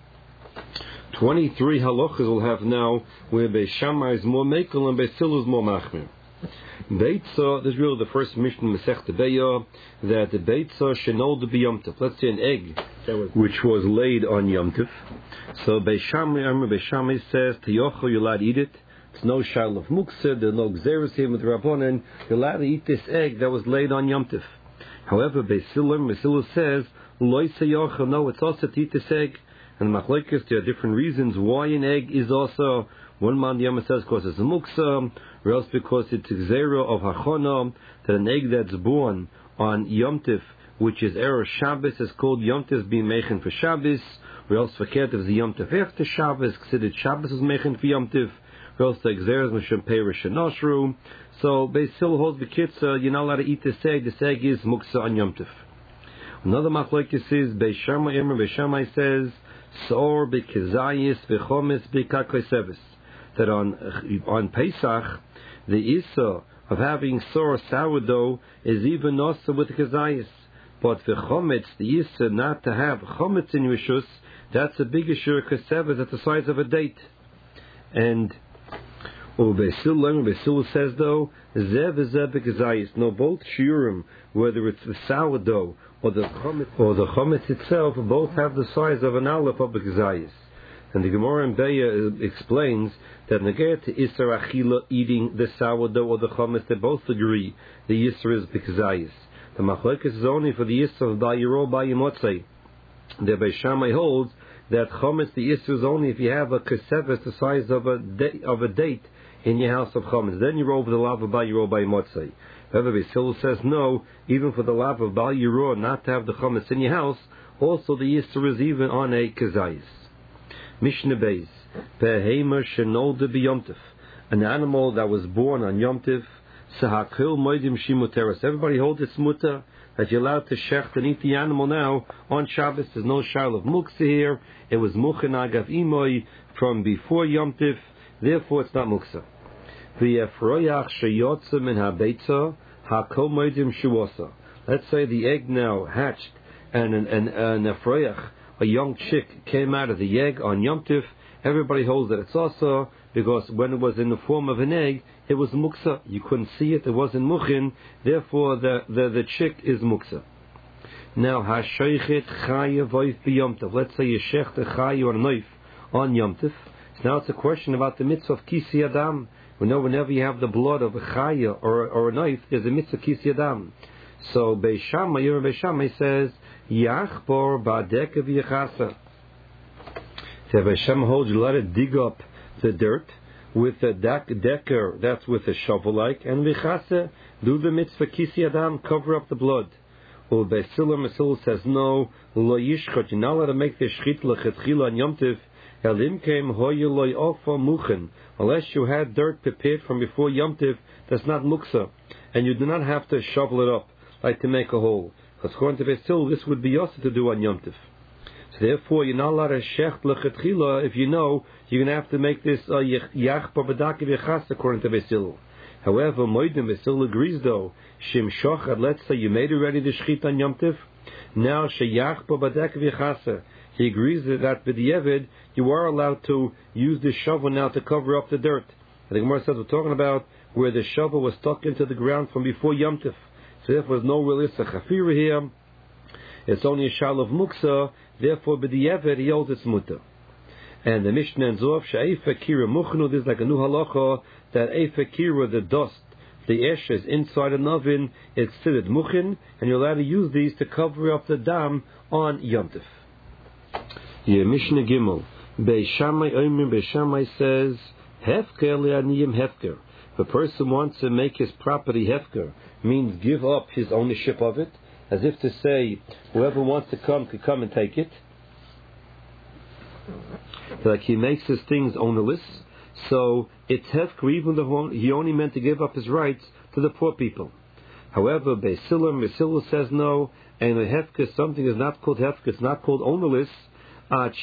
23 halachas we'll have now, where Beis Shammai is more mekel and Beis Hillel is more machmer. Beitza, this is really the first Mishnah Masechta Beya, that the Beitza shenolda b'Yom Tov. Let's say an egg which was laid on Yom Tov. So Beis Shammai says, Tiyochel, you're allowed to eat it. It's no shal of muksa, there's no gzeres here with Rabbanan. You're allowed to eat this egg that was laid on Yom Tov. However, Beis Hillel says, Loi seyochel, no, it's also to eat this egg. And machlokes, there are different reasons why an egg is also. One man Yama says because it's a muksa, or else because it's a gzera of hachana, that an egg that's born on Yom Tov, which is Erev Shabbos, is called Yom Tov being mechen for Shabbos, or else verkehrt if it's Yom Tov after Shabbos, considered Shabbos is mechen for Yom Tov, or else the gzera is Mishum Perish and Noshru. So Beis Hillel holds the kitzah, you're not allowed to eat this egg is muksa on Yom Tov. Another machlokes is Beis Shammai says, Sor b'kezayis v'chometz b'kakoseves, that on Pesach, the Issa of having sour sourdough is even also with kezayis. But for chometz, the Issa not to have chometz in Rishus, that's a big issue, koseves, at the size of a date. And Beis Hillel says though, zev kezayis, no, both shiurim, whether it's the sourdough or the chometz itself, both have the size of an aleph of the kezayis. And the Gemara in Beya explains that negayat to Isser Achila eating the sourdough or the chometz, they both agree the Isser is b'kezayis. The machlokes is only for the Isser of Bayiro Bayimotzei. The Beis Shammai holds that chometz, the Isser is only if you have a keseves the size of a date in your house of chometz. Then you're over the lav of Bayiro Bayimotzei. However, Beis Hillel says no, even for the lav of Bayiro not to have the chometz in your house, also the Isser is even on a kezayis. Mishnah Beis, Behema shenolda b'Yom Tov, an animal that was born on Yom Tov, Sahakil moedim shimuteres. Everybody holds its mutter that you're allowed to shecht and eat the animal now on Shabbos. There's no shal of muksa here. It was muchen agav imoy from before Yom Tov, therefore it's not muksa. V'yefroyach sheyotza min habeitza hakol moedim shuosa. Let's say the egg now hatched and an efroyach, a young chick, came out of the egg on Yom Tov. Everybody holds that it's also because when it was in the form of an egg, it was muksa. You couldn't see it; it wasn't muchin. Therefore, the chick is muksa. Now, hashoichet chaya voif b'Yom Tov. Let's say you shecht a chaya or a knife on Yom Tov. So now it's a question about the mitzvah of kisi adam. We know whenever you have the blood of a chaya or a knife, there's a mitzvah kisi adam. So Beis Shammai says, Yachbor ba'deka v'yachasa. So Beis Shammai holds you let it dig up the dirt with a decker, that's with a shovel-like, and v'yachasa, do the mitzvah kisi adam, cover up the blood. Well, Beis Hillel says no, lo yishchot, you're not allowed to make the shchit lechetchila on Yom Tov, elim kem hoye loy ofa muchen, unless you had dirt prepared from before Yom Tov, that's not muksa, and you do not have to shovel it up like to make a hole. Because according to Beis Hillel, this would be also to do on Yom Tov. So therefore, you're not allowed to shecht lechetchila if you know you're going to have to make this yach b'badaki v'chas according to Beis Hillel. However, Moedim Beis Hillel agrees though, shim shochad, let's say you made already the shchit on Yom Tov, now sheyach b'badaki v'chasa. He agrees that b'diavad you are allowed to use the shovel now to cover up the dirt. And the Gemara says we're talking about where the shovel was stuck into the ground from before Yom Tov. So therefore, there's no real issa chafira here. It's only a shal of muksa. Therefore, b'diavad he holds its mutter. And the Mishnah ends off she'efa kira muchnu. There's like a new halacha that efa kira, the dust, the ashes inside an oven, it's considered muchin, and you're allowed to use these to cover up the dam on Yom Tov. Yeah, Mishnah Gimel. Beis Shammai says hefker le'aniyim hefker. If a person wants to make his property hefker, means give up his ownership of it, as if to say, whoever wants to come could come and take it. Like he makes his things ownerless, so it's hefker even though he only meant to give up his rights to the poor people. However, Beis Hillel says no, and a hefker, something is not called hefker, it's not called ownerless,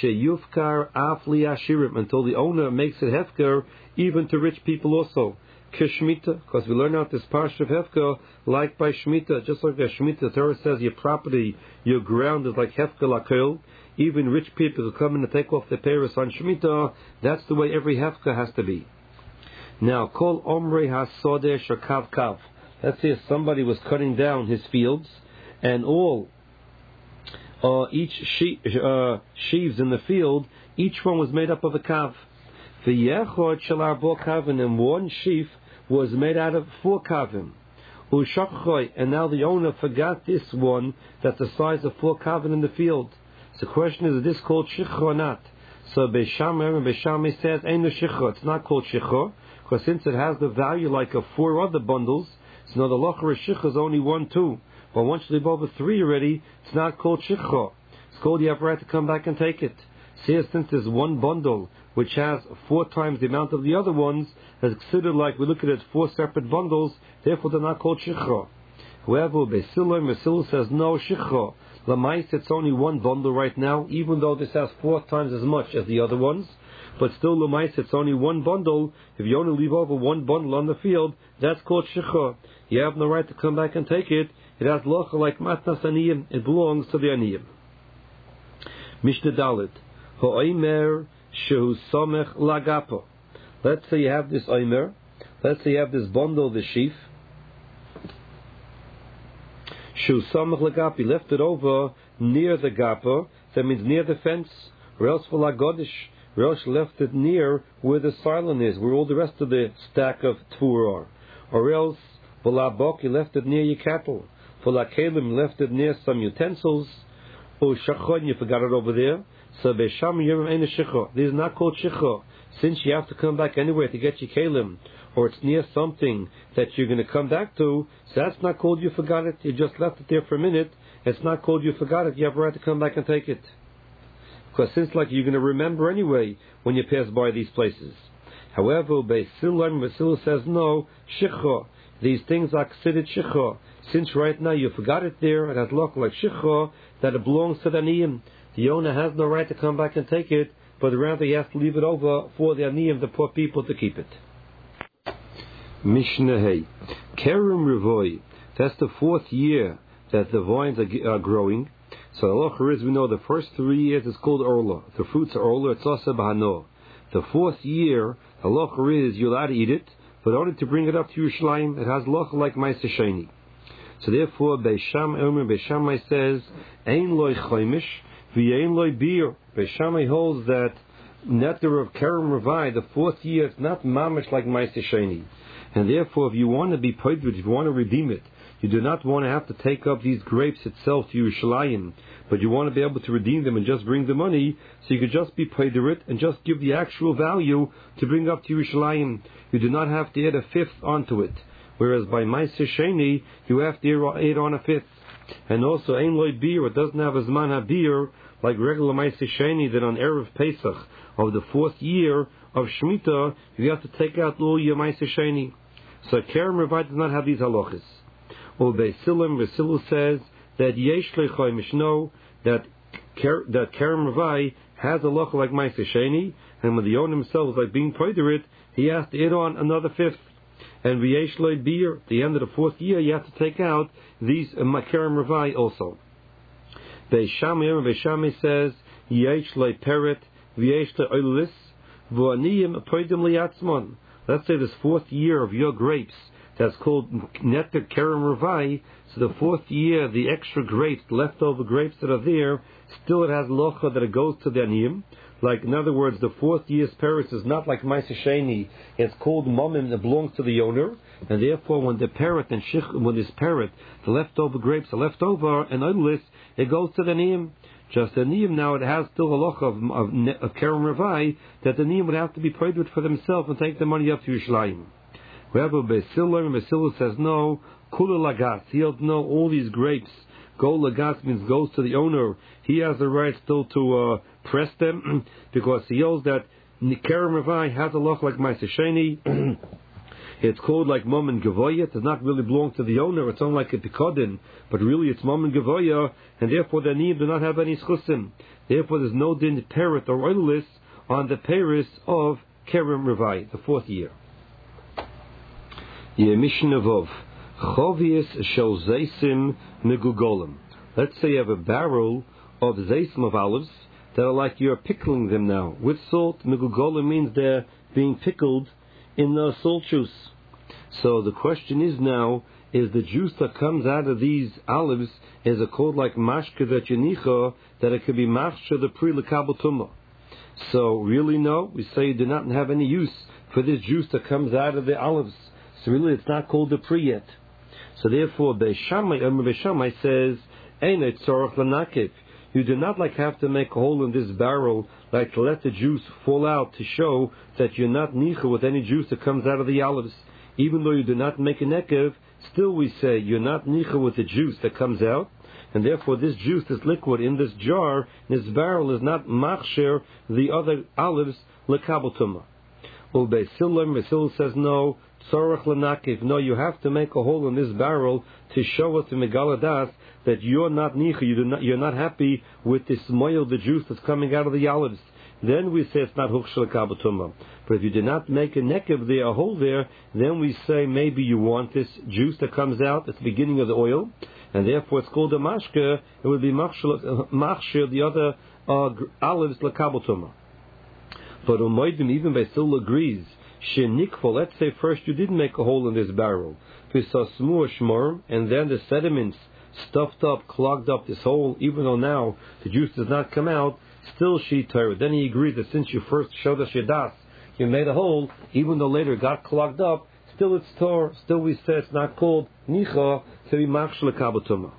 until the owner makes it hefker even to rich people also. Kishmita, because we learn out this parsha of Hefka like by Shmita, just like the Shmita, the Torah says your property, your ground is like Hefka Lakel. Even rich people who come in to take off the peiros on Shmita, that's the way every Hefka has to be. Now, Kol Omrei HaSodeh Shakav Kav. Let's say if somebody was cutting down his fields, and all each sheaves in the field, each one was made up of a kav. V'yechod shalar bo kavim, and one sheaf was made out of 4 kavim. U'shachchoy, and now the owner forgot this one that's the size of 4 kavim in the field. So the question is this called shichro or not? So Beishamai says, ain't no shichro. It's not called shichro, because since it has the value like of 4 other bundles, so now the locher shichro is only 1, 2. But once you leave over 3 already, it's not called shichro. It's called you have a right to come back and take it. See, since there's one bundle which has 4 times the amount of the other ones, is considered like we look at it as 4 separate bundles, therefore they're not called shichro. However, Mesil says no shichro. Lamais, it's only one bundle right now, even though this has 4 times as much as the other ones. But still, Lamais, it's only one bundle. If you only leave over one bundle on the field, that's called shichro. You have no right to come back and take it. It has locha like matnas aniyim. It belongs to the aniyim. Mishnah Dalit. Ha'omer shehu somech lagapo. Let's say you have this omer. Let's say you have this bundle, the sheaf. Shehu somech lagapo. You left it over near the gapa. That means near the fence. Or else for lagodish. Or else left it near where the silent is, where all the rest of the stack of tvur are. Or else for labok, you left it near your cattle. For lakelim, you left it near some utensils. Or shachon, you forgot it over there. So Beisham Yom Ein Shichro. This is not called Shichro. Since you have to come back anywhere to get your kalim, or it's near something that you're going to come back to, so that's not called you forgot it. You just left it there for a minute. It's not called you forgot it. You have a right to come back and take it. Because since like you're going to remember anyway when you pass by these places. However, Basil says no, Shichro. These things are considered Shichro. Since right now you forgot it there, it has look like Shichro, that it belongs to the Aniyim. The owner has no right to come back and take it, but rather he has to leave it over for the Aniyim, the poor people, to keep it. Mishnah Hay. Kerem Revoy. That's the 4th year that the vines are growing. So the halacha is, we know the first 3 years is called Orla. The fruits are Orla, it's also Bahano. The 4th year, the halacha is, you're allowed to eat it, but only to bring it up to Yerushalayim. It has halacha like Ma'aseh Sheni. So therefore, Beishamai says, Ein loy choimish, v'yein loy bir. Beishamai holds that nectar of Kerem Revai, the 4th year, it's not mamish like Ma'aseh Sheni. And therefore, if you want to be paid, if you want to redeem it, you do not want to have to take up these grapes itself to Yerushalayim, but you want to be able to redeem them and just bring the money, so you could just be paid to it and just give the actual value to bring up to Yerushalayim. You do not have to add a 5th onto it. Whereas by Ma'aseh Sheni, you have to add on a 5th. And also, Ein Loy Bir, it doesn't have a Zman HaBir, like regular Ma'aseh Sheni, that on Erev Pesach of the 4th year of Shemitah, you have to take out all your Ma'aseh Sheni. So Kerem Revai does not have these halachas. Or Basilu says that Yesh Lechoi Mishno, that Kerem Revai has a halacha like Ma'aseh Sheni, and when the owner himself is like being paid to it, he has to add on another 5th. And V'yesh Loi Bir, at the end of the 4th year, you have to take out these Kerem Revai also. Beishamai says, Yesh Loi Peret, V'yesh Loi Oilis, V'aniyim Poidim Liyatzmon. Let's say this 4th year of your grapes, that's called Netter Kerem Revai, so the 4th year, the extra grapes, the leftover grapes that are there, still it has locha that it goes to the Aniyim. Like, in other words, the 4th year's paris is not like Ma'aseh Sheni. It's called Momim that belongs to the owner. And therefore, when the parrot and when this parrot, the leftover grapes are left over and unless, it goes to the Aniyim. Just the Aniyim now, it has still a loch of Kerem Revai, that the Aniyim would have to be paid with for themselves and take the money up to Yerushalayim. However, Basilu says no, Kula Lagas. He holds no, all these grapes. Go Lagas means goes to the owner. He has the right still to press them, because he holds that Kerem Revai has a loch like Ma'aseh Sheni. It's called like Mom and Gavoya. It does not really belong to the owner. It's only like a Pikodin, but really it's Mom and Gavoya, and therefore the Aniyim do not have any schusim. Therefore there's no din parrot or oilless on the paris of Kerem Revai, the 4th year. Yemishnavov. Chovius shel zeisim megugolim. Let's say you have a barrel of zeisim of olives that are like you're pickling them now with salt. Megugolim means they're being pickled in the salt juice. So the question is now, is the juice that comes out of these olives, is it called like mashke that yenicha, that it could be mashke the pri lekabel tumah? So really no, we say you do not have any use for this juice that comes out of the olives. So really it's not called the pri yet. So therefore Beis Shammai says, Ein et tzorach l'nakev. You do not like have to make a hole in this barrel, like to let the juice fall out to show that you're not nicha with any juice that comes out of the olives. Even though you do not make a nekev, still we say you're not nicha with the juice that comes out, and therefore this juice, this liquid in this jar, this barrel is not machsher the other olives lekabel tumah. Beis says no, tzorach l'nakev. No, you have to make a hole in this barrel to show us to megaladas that you're not nicha, you're not happy with this moil, the juice that's coming out of the olives. Then we say it's not hukshel lekabel tumah. But if you did not make a nekev there, a hole there, then we say maybe you want this juice that comes out at the beginning of the oil, and therefore it's called a mashke. It would be machshir the other olives lekabel tumah. But Umaydim, even by still agrees, shenikfo. Let's say first you did make a hole in this barrel, pisasmu shmor, and then the sediments stuffed up, clogged up this hole. Even though now the juice does not come out, still she Torah. Then he agrees that since you first showed us your das, you made a hole, even though later it got clogged up, still it's Torah. Still we say it's not called nicha to be machshel lekabel tumah.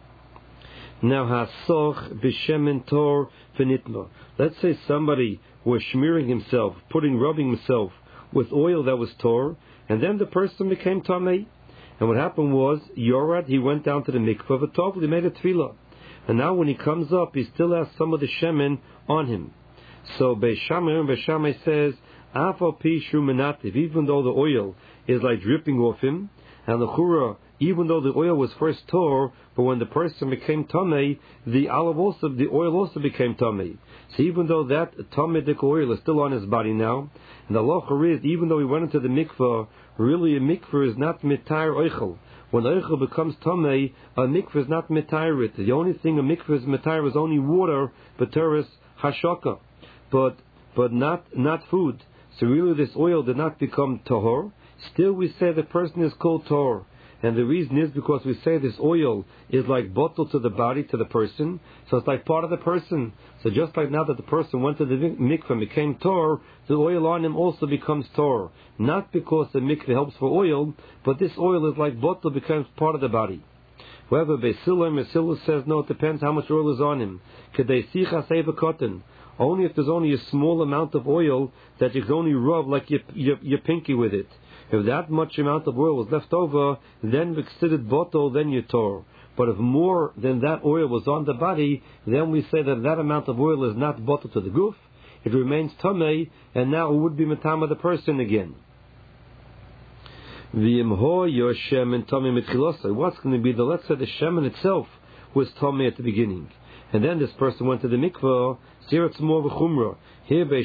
Now hasoch b'shemen tor v'nitlo. Let's say somebody was smearing himself, rubbing himself with oil that was tor, and then the person became tamei. And what happened was, Yorad, he went down to the mikvah v'tov, he made a tefillah. And now when he comes up, he still has some of the shemen on him. So Beis Shammai says, Afal pi shu menativ, even though the oil is like dripping off him, and the chura, even though the oil was first tor, but when the person became tamei, the oil also became tamei. So even though that tameidik oil is still on his body now, and the halacha is, even though he went into the mikvah, really a mikvah is not mitayr oichel. When oichel becomes tamei, a mikvah is not mitayr it. The only thing a mikvah is mitayr is only water, b'teres hashaka, but not food. So really this oil did not become tahor. Still we say the person is called tahor. And the reason is because we say this oil is like bottled to the body, to the person, so it's like part of the person. So just like now that the person went to the mikveh and became tor, the oil on him also becomes tor. Not because the mikveh helps for oil, but this oil is like bottled, becomes part of the body. However, Beis Hillel says no, it depends how much oil is on him. Only if there's only a small amount of oil that you can only rub like your pinky with it. If that much amount of oil was left over, then we considered bottle, then you tore. But if more than that oil was on the body, then we say that that amount of oil is not bottled to the goof, it remains tamei, and now it would be matama the person again. What's going to be let's say the shemen itself was tamei at the beginning, and then this person went to the mikvah. Here it's more v'chumra. Here Beis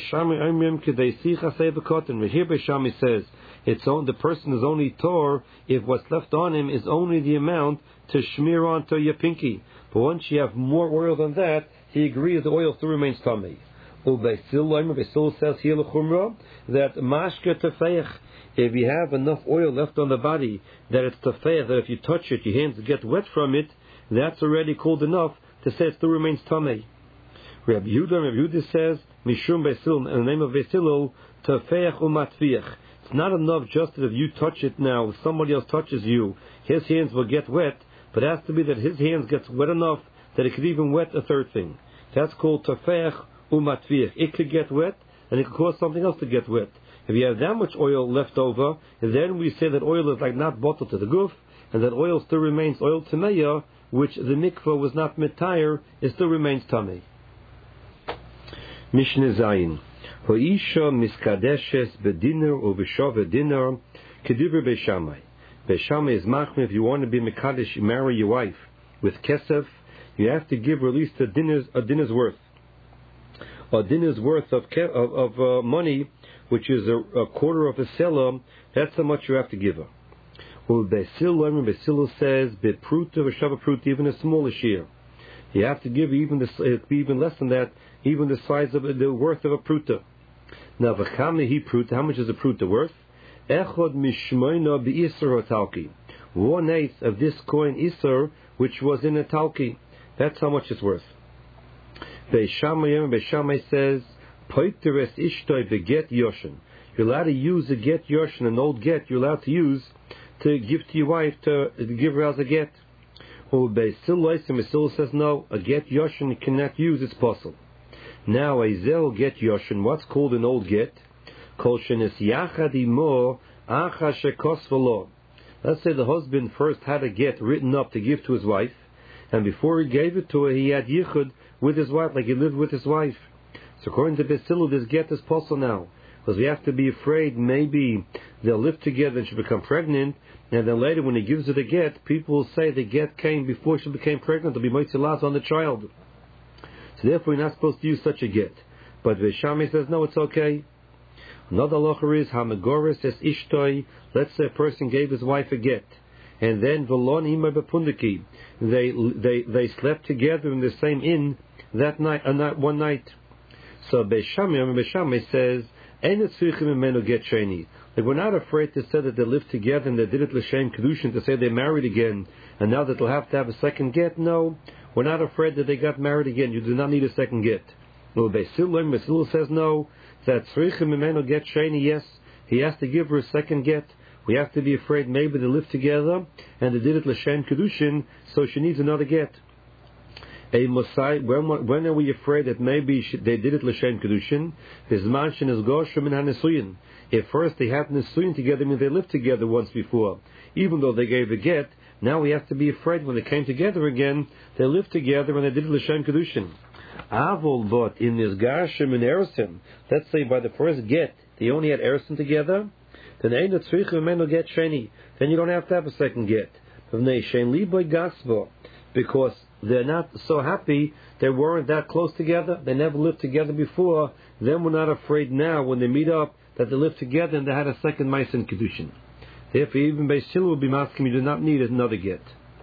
Shammai says the person is only tor if what's left on him is only the amount to smear onto your pinky. But once you have more oil than that, he agrees the oil still remains tamei. Beis Hillel says here l'chumra that mashke tefeich. If you have enough oil left on the body that it's tefeich, that if you touch it, your hands get wet from it, that's already called enough to say it still remains tamei. Rabbi Yehuda says, Mishum Beis Hillel, in the name of Beis Hillel, tefeich umatviach. It's not enough just that if you touch it now, if somebody else touches you, his hands will get wet, but it has to be that his hands gets wet enough that it could even wet a third thing. That's called tefeich umatviach. It could get wet, and it could cause something else to get wet. If you have that much oil left over, then we say that oil is like not bottled to the goof, and that oil still remains oil tameya, which the mikvah was not mitayr, it still remains tamei. Mishnah Zayin. Hoisha miskadeshes bediner or b'shava dinner kedivur Beis Shammai. Beis Shammai is machmir, if you want to be mekadesh, marry your wife with kesef, you have to give at least a dinner's worth. A dinner's worth of money, which is a quarter of a selah. That's how much you have to give her. Beisilu says, Bepruta v'shava pruta, even a smaller shear. You have to give even less than that, even the size of the worth of a pruta. Now, v'chame pruta, how much is a pruta worth? Echod mishmoina be'isur hatalki. 1/8 of this coin isur, which was in a talki. That's how much it's worth. Beishamai says, Poiteres ishtoi beget yoshin. You're allowed to use a get yoshin, an old get. You're allowed to use to give to your wife, to give her as a get. Beisil says no, a get yoshin you cannot use. It's possible. Now a zel get yoshin. What's called an old get? Kol shenis yachad imo acha shekos v'lo. Let's say the husband first had a get written up to give to his wife, and before he gave it to her, he had yichud with his wife, like he lived with his wife. So according to Besilu, this get is possible now, because we have to be afraid maybe they'll live together and she'll become pregnant, and then later when he gives her the get, people will say the get came before she became pregnant. There'll be moitzilas on the child. So therefore you're not supposed to use such a get. But Veshami says no, it's okay. Another halacha is Hamagoris says Ishtoi. Let's say a person gave his wife a get, and then Velon Ima Bepundaki, they slept together in the same inn that night, one night. So Beishamai says Ein Tzrichim Imenu get sheni. Like we're not afraid to say that they lived together and they did it l'shem kedushin, to say they married again, and now that they'll have to have a second get. No, we're not afraid that they got married again. You do not need a second get. Well, Beisil says no. That tzrichim imenu get sheni, yes, he has to give her a second get. We have to be afraid maybe they lived together and they did it l'shem kedushin, so she needs another get. A Mosai, when are we afraid that maybe they did it l'shem kedushin? Bizman shenis goshu min hanesuyin. If first they had nesuyin together, I mean they lived together once before, even though they gave a get. Now we have to be afraid when they came together again, they lived together and they did it l'shem kedushin. Avol, but in this Garshim and Erison, let's say by the first get, they only had Erison together, then ain't a tzrichim imenu get sheni. Then you don't have to have a second get. Because they're not so happy, they weren't that close together, they never lived together before, then we're not afraid now when they meet up that they lived together and they had a second mice in Kedushin. Therefore, even Beis Hillel will be masking, you do not need another get.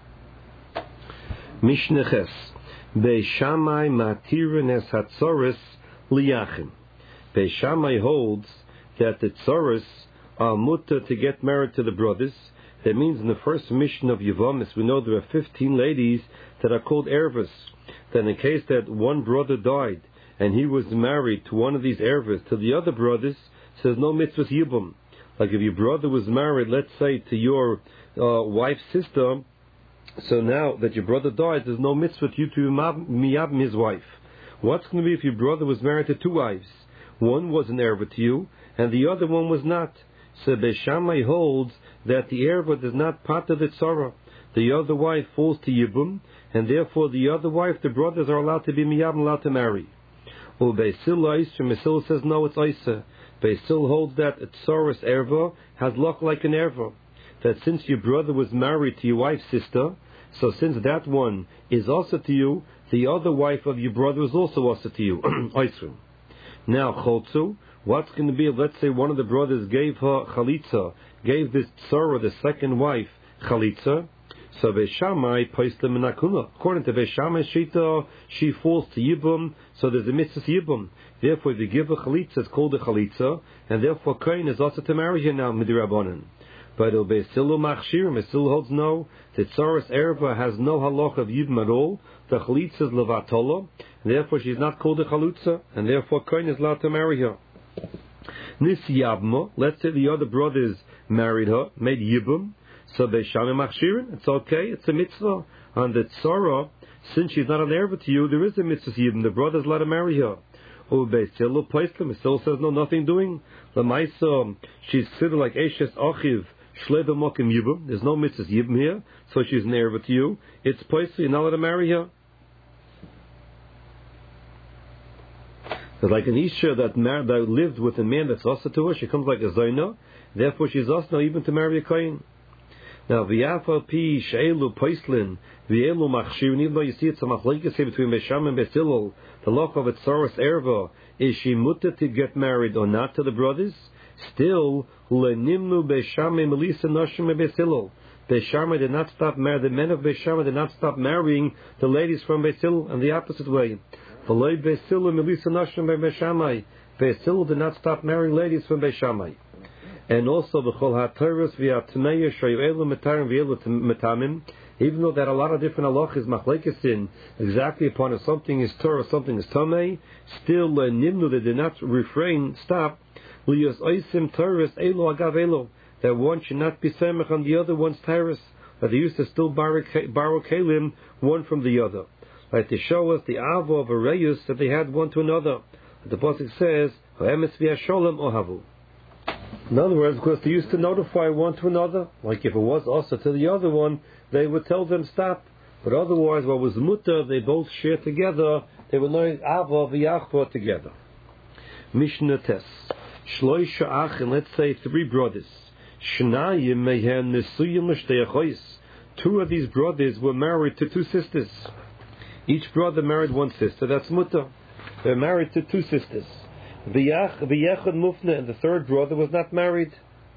Mishnah Ches. Beis Shammai matirin es hatzoris liyachim. Beis Shammai holds that the tzoris are mutter to get married to the brothers. That means in the first mission of Yevamis, we know there are 15 ladies that are called ervas. Then in case that one brother died and he was married to one of these ervas, to the other brothers, says no mitzvahs yibum. Like if your brother was married, let's say, to your wife's sister, so now that your brother died, there's no mitzvah to you to miyabim his wife. What's going to be if your brother was married to two wives? One was an erva to you, and the other one was not. So Beis Shammai holds that the erva does not part of the tzara. The other wife falls to yibum, and therefore the other wife, the brothers are allowed to be miyabim, allowed to marry. Well, Beisil says no, it's Isa. Beisil holds that a tzaras erva has luck like an erva. That since your brother was married to your wife's sister, so since that one is also to you, the other wife of your brother is also also to you. Now, Chotzu, what's going to be, let's say one of the brothers gave her chalitza, gave this tzara, the second wife, chalitza, so Beis Shammai paisle menakuna. According to Beis Shammai shita, she falls to yibum, so there's a mitzvah yibum. Therefore, if you give a chalitza, it's called a chalitza, and therefore Kain is also to marry her now, midirabbanan. But Beisilu machshirim, Beisilu holds no, the tzaras erva has no halach of yibum at all. The chalitza is levatola, and therefore she's not called a chalutza, and therefore Kain is allowed to marry her. Nisyabma, let's say the other brothers married her, made yibum, so Beis Shammai machshirin, it's okay, it's a mitzvah. On the tzara, since she's not an erva to you, there is a mitzvah yibum, the brothers allowed to marry her. Beisilu paisle, Beisilu says no, nothing doing. Lamaisa, she's considered like Eshes Achiv, Shleva Mokim Yibum. There's no mitzvah Yibum here, so she's an erva to you. It's paisle, you're not allowed to marry her. But like an Isha that lived with a man that's also to her, she comes like a Zaina, therefore she's also even to marry a Kain. Now, V'yafal pi she'elu paislin, v'elu machshirin, even though you see it's a machlekes between Beis Shammai and Beis Hillel, the law of a tzaras erva, is she mutter to get married or not to the brothers? Still, lenimnu Beishamai Melissa Noshim Beis Hillel. Beishamai did not stop marrying, the men of Beishamai did not stop marrying the ladies from Beis Hillel, and the opposite way. V'loi Beis Hillel Melissa Noshim Beishamai. Beis Hillel did not stop marrying ladies from Beishamai. And also b'chol ha'torahs v'yatmeya shoyelu metarim v'yelu metamim. Even though that a lot of different halachas machlekes in exactly upon if something is Torah or something is Tomei, still nimnu, they did not stop. Liyos oisim Torahs elo agav elo, that one should not be semech on the other one's Torahs, that they used to still borrow kelim one from the other, like to show us the avo of a reyus that they had one to another. The pasuk says, "Ha'emes v'yasholem ohavu." In other words, because they used to notify one to another, like if it was also to the other one, they would tell them stop. But otherwise, what was mutter, they both share together. They would know ava v'yachva together. Mishnah Tes. Shloisha Achim, let's say 3 brothers. Shnayim mehen nesuyim l'shtei. 2 of these brothers were married to 2 sisters. Each brother married 1 sister. That's mutter. They're married to 2 sisters. V'yechad mufne, and the 3rd brother was not married.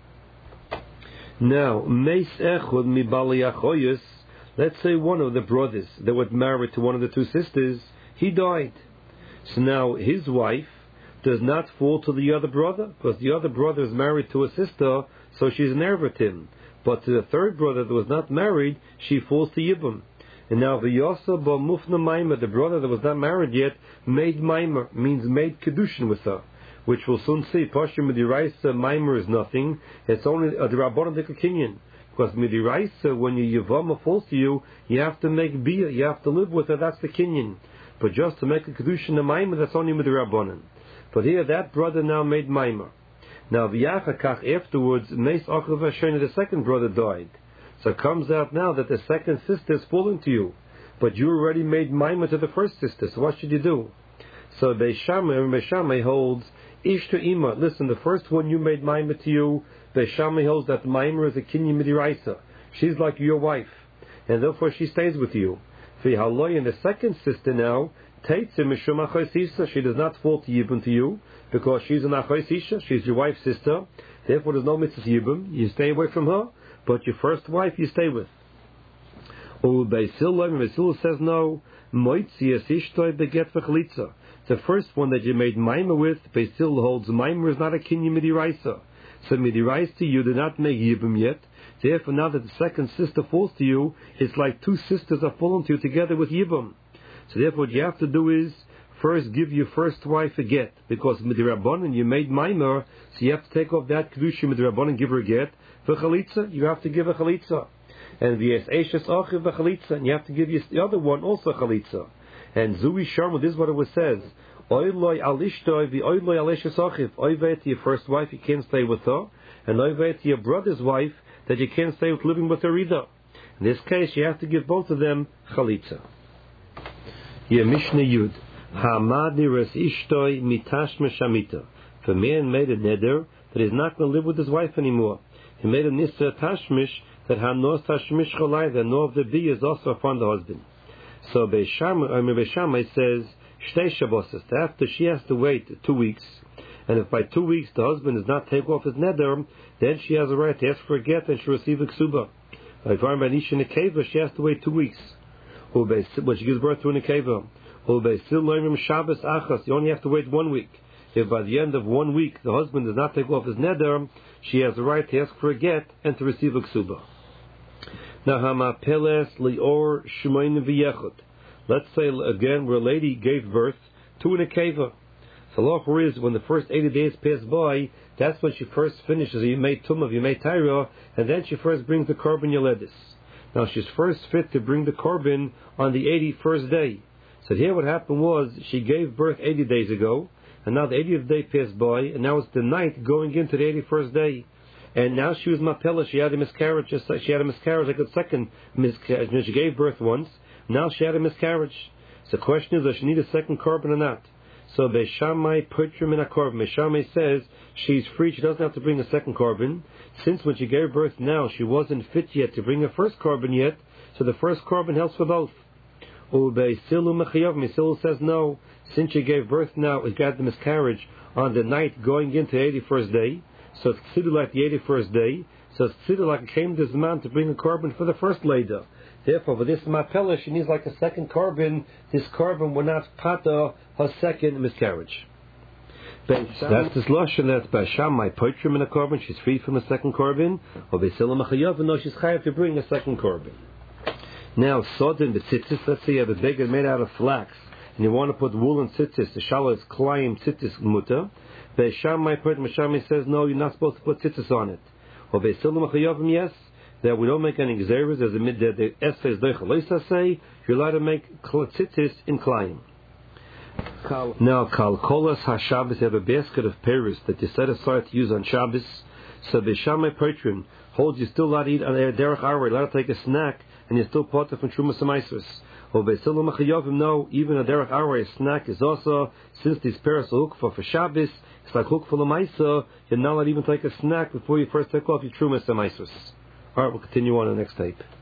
Now, meis echad mi bali achoyes. Let's say one of the brothers that was married to one of the 2 sisters, he died. So now his wife does not fall to the other brother, because the other brother is married to a sister, so she's an heir with him. But to the 3rd brother that was not married, she falls to Yibam. And now V'yosa ba mufna maimer, the brother that was not married yet, made maimer, means made kedushin with her, which we'll soon see. Pashim midiraisa maimer is nothing. It's only a derabbanan dekakinyan. Because midiraisa, when your yavama falls to you, you have to make bia, you have to live with her. That's the kinyan. But just to make a kedushin a maimer, that's only midirabbanan. But here, that brother now made maimer. Now v'yachakach afterwards, meis achav hasheni, the 2nd brother died. So it comes out now that the 2nd sister is falling to you, but you already made maimer to the 1st sister. So what should you do? So Beishamai holds ish to ima. Listen, the first one you made maimer to you. Beishamai holds that maimer is a kinyan midiraisa. She's like your wife, and therefore she stays with you. V'haloi, and the 2nd sister now teitze mishum achoisisa. She does not fall to yibum to you because she's an achoisisha. She's your wife's sister. Therefore, there's no mitzvah yibum. You stay away from her. But your first wife you stay with. Beis Hillel says no. The first one that you made maimer with, Beis Hillel holds maimer is not a kinyan midiraisa. So midiraisa you did not make yibum yet. Therefore, now that the 2nd sister falls to you, it's like 2 sisters are falling to you together with yibum. So therefore, what you have to do is first give your first wife a get, because midirabanan you made maimer, so you have to take off that kedusha midirabanan, give her a get. For chalitza, you have to give a chalitza, and the eshes achiv a chalitza, and you have to give the other one also chalitza. And Zui Sharma, this is what it says: Oiloi alishtoi v'oiloi aleshes achiv. Oivei to your first wife, you can't stay with her, and oivei to your brother's wife that you can't stay with living with her either. In this case, you have to give both of them chalitza. Your Mishnah Yud. Hamadi res ishtoi mitashme shamita. If a man made a neder that he's not going to live with his wife anymore, he made a nissa tashmish that hanos tashmish cholai, the no of the bee is also upon the husband. So Beishamai says shtei shabbos. After she has to wait 2 weeks, and if by 2 weeks the husband does not take off his neder, then she has a right to ask for a get and she'll receive a ksuba. If I'm an ish in a keva, she has to wait 2 weeks. When she gives birth to a keva. You only have to wait 1 week. If by the end of 1 week the husband does not take off his neder, she has the right to ask for a get and to receive a ksuba. Now, hamapeles lior shmoin v'yechot. Let's say again where a lady gave birth to a nekeva. So law is when the first 80 days pass by, that's when she first finishes. You made tumah, you made tyra, and then she first brings the korban yoledis. Now she's first fit to bring the korban on the 81st day. So here what happened was she gave birth 80 days ago, and now the 80th day passed by, and now it's the night going into the 81st day. And now she was mapella, she had a miscarriage, like a second miscarriage. She gave birth once, now she had a miscarriage. So the question is, does she need a second korban or not? So Beishamai putrim in a korban. Beishamai says she's free, she doesn't have to bring a second korban. Since when she gave birth now, she wasn't fit yet to bring a first korban yet, so the first korban helps for both. Meisilu says no, since she gave birth now, it got the miscarriage on the night going into the 81st day, so it's considered like the 81st day. So it's considered like it came this man to bring a korban for the first Leda. Therefore, for this Mapela, she needs like a second korban. This korban will not pata her second miscarriage. That's this lashon that Basham my poitrim in a korban, she's free from a second korban. Or Beisila Machayav, no, she's chayav to bring a second korban. Now, sodin the tzitzis. Let's say you have a beggar made out of flax, and you want to put wool and tzitzis. The shalah is klayim tzitzis muta. Basham my poitrim, Mashami says no, you're not supposed to put tzitzis on it. Or Beisila Machayavim, yes, that we don't make any gzeres. As the essay is doichaloisa say, you're allowed to make tzitzis in klayim. Now, Kal Kolas HaShabbos, you have a basket of pears that you set aside to use on Shabbos. So Beishamai Patron holds you still allowed to eat on a derech arah, allowed to take a snack, and you're still part of from Trumas Amaisros. Or Beisilam Machayavim, no, even a derech arah, a snack is also, since these pears are hooked for Shabbos, it's like hook for Lamaisa, you're not allowed to even take a snack before you first take off your Trumas Amaisros. Alright, we'll continue on the next tape.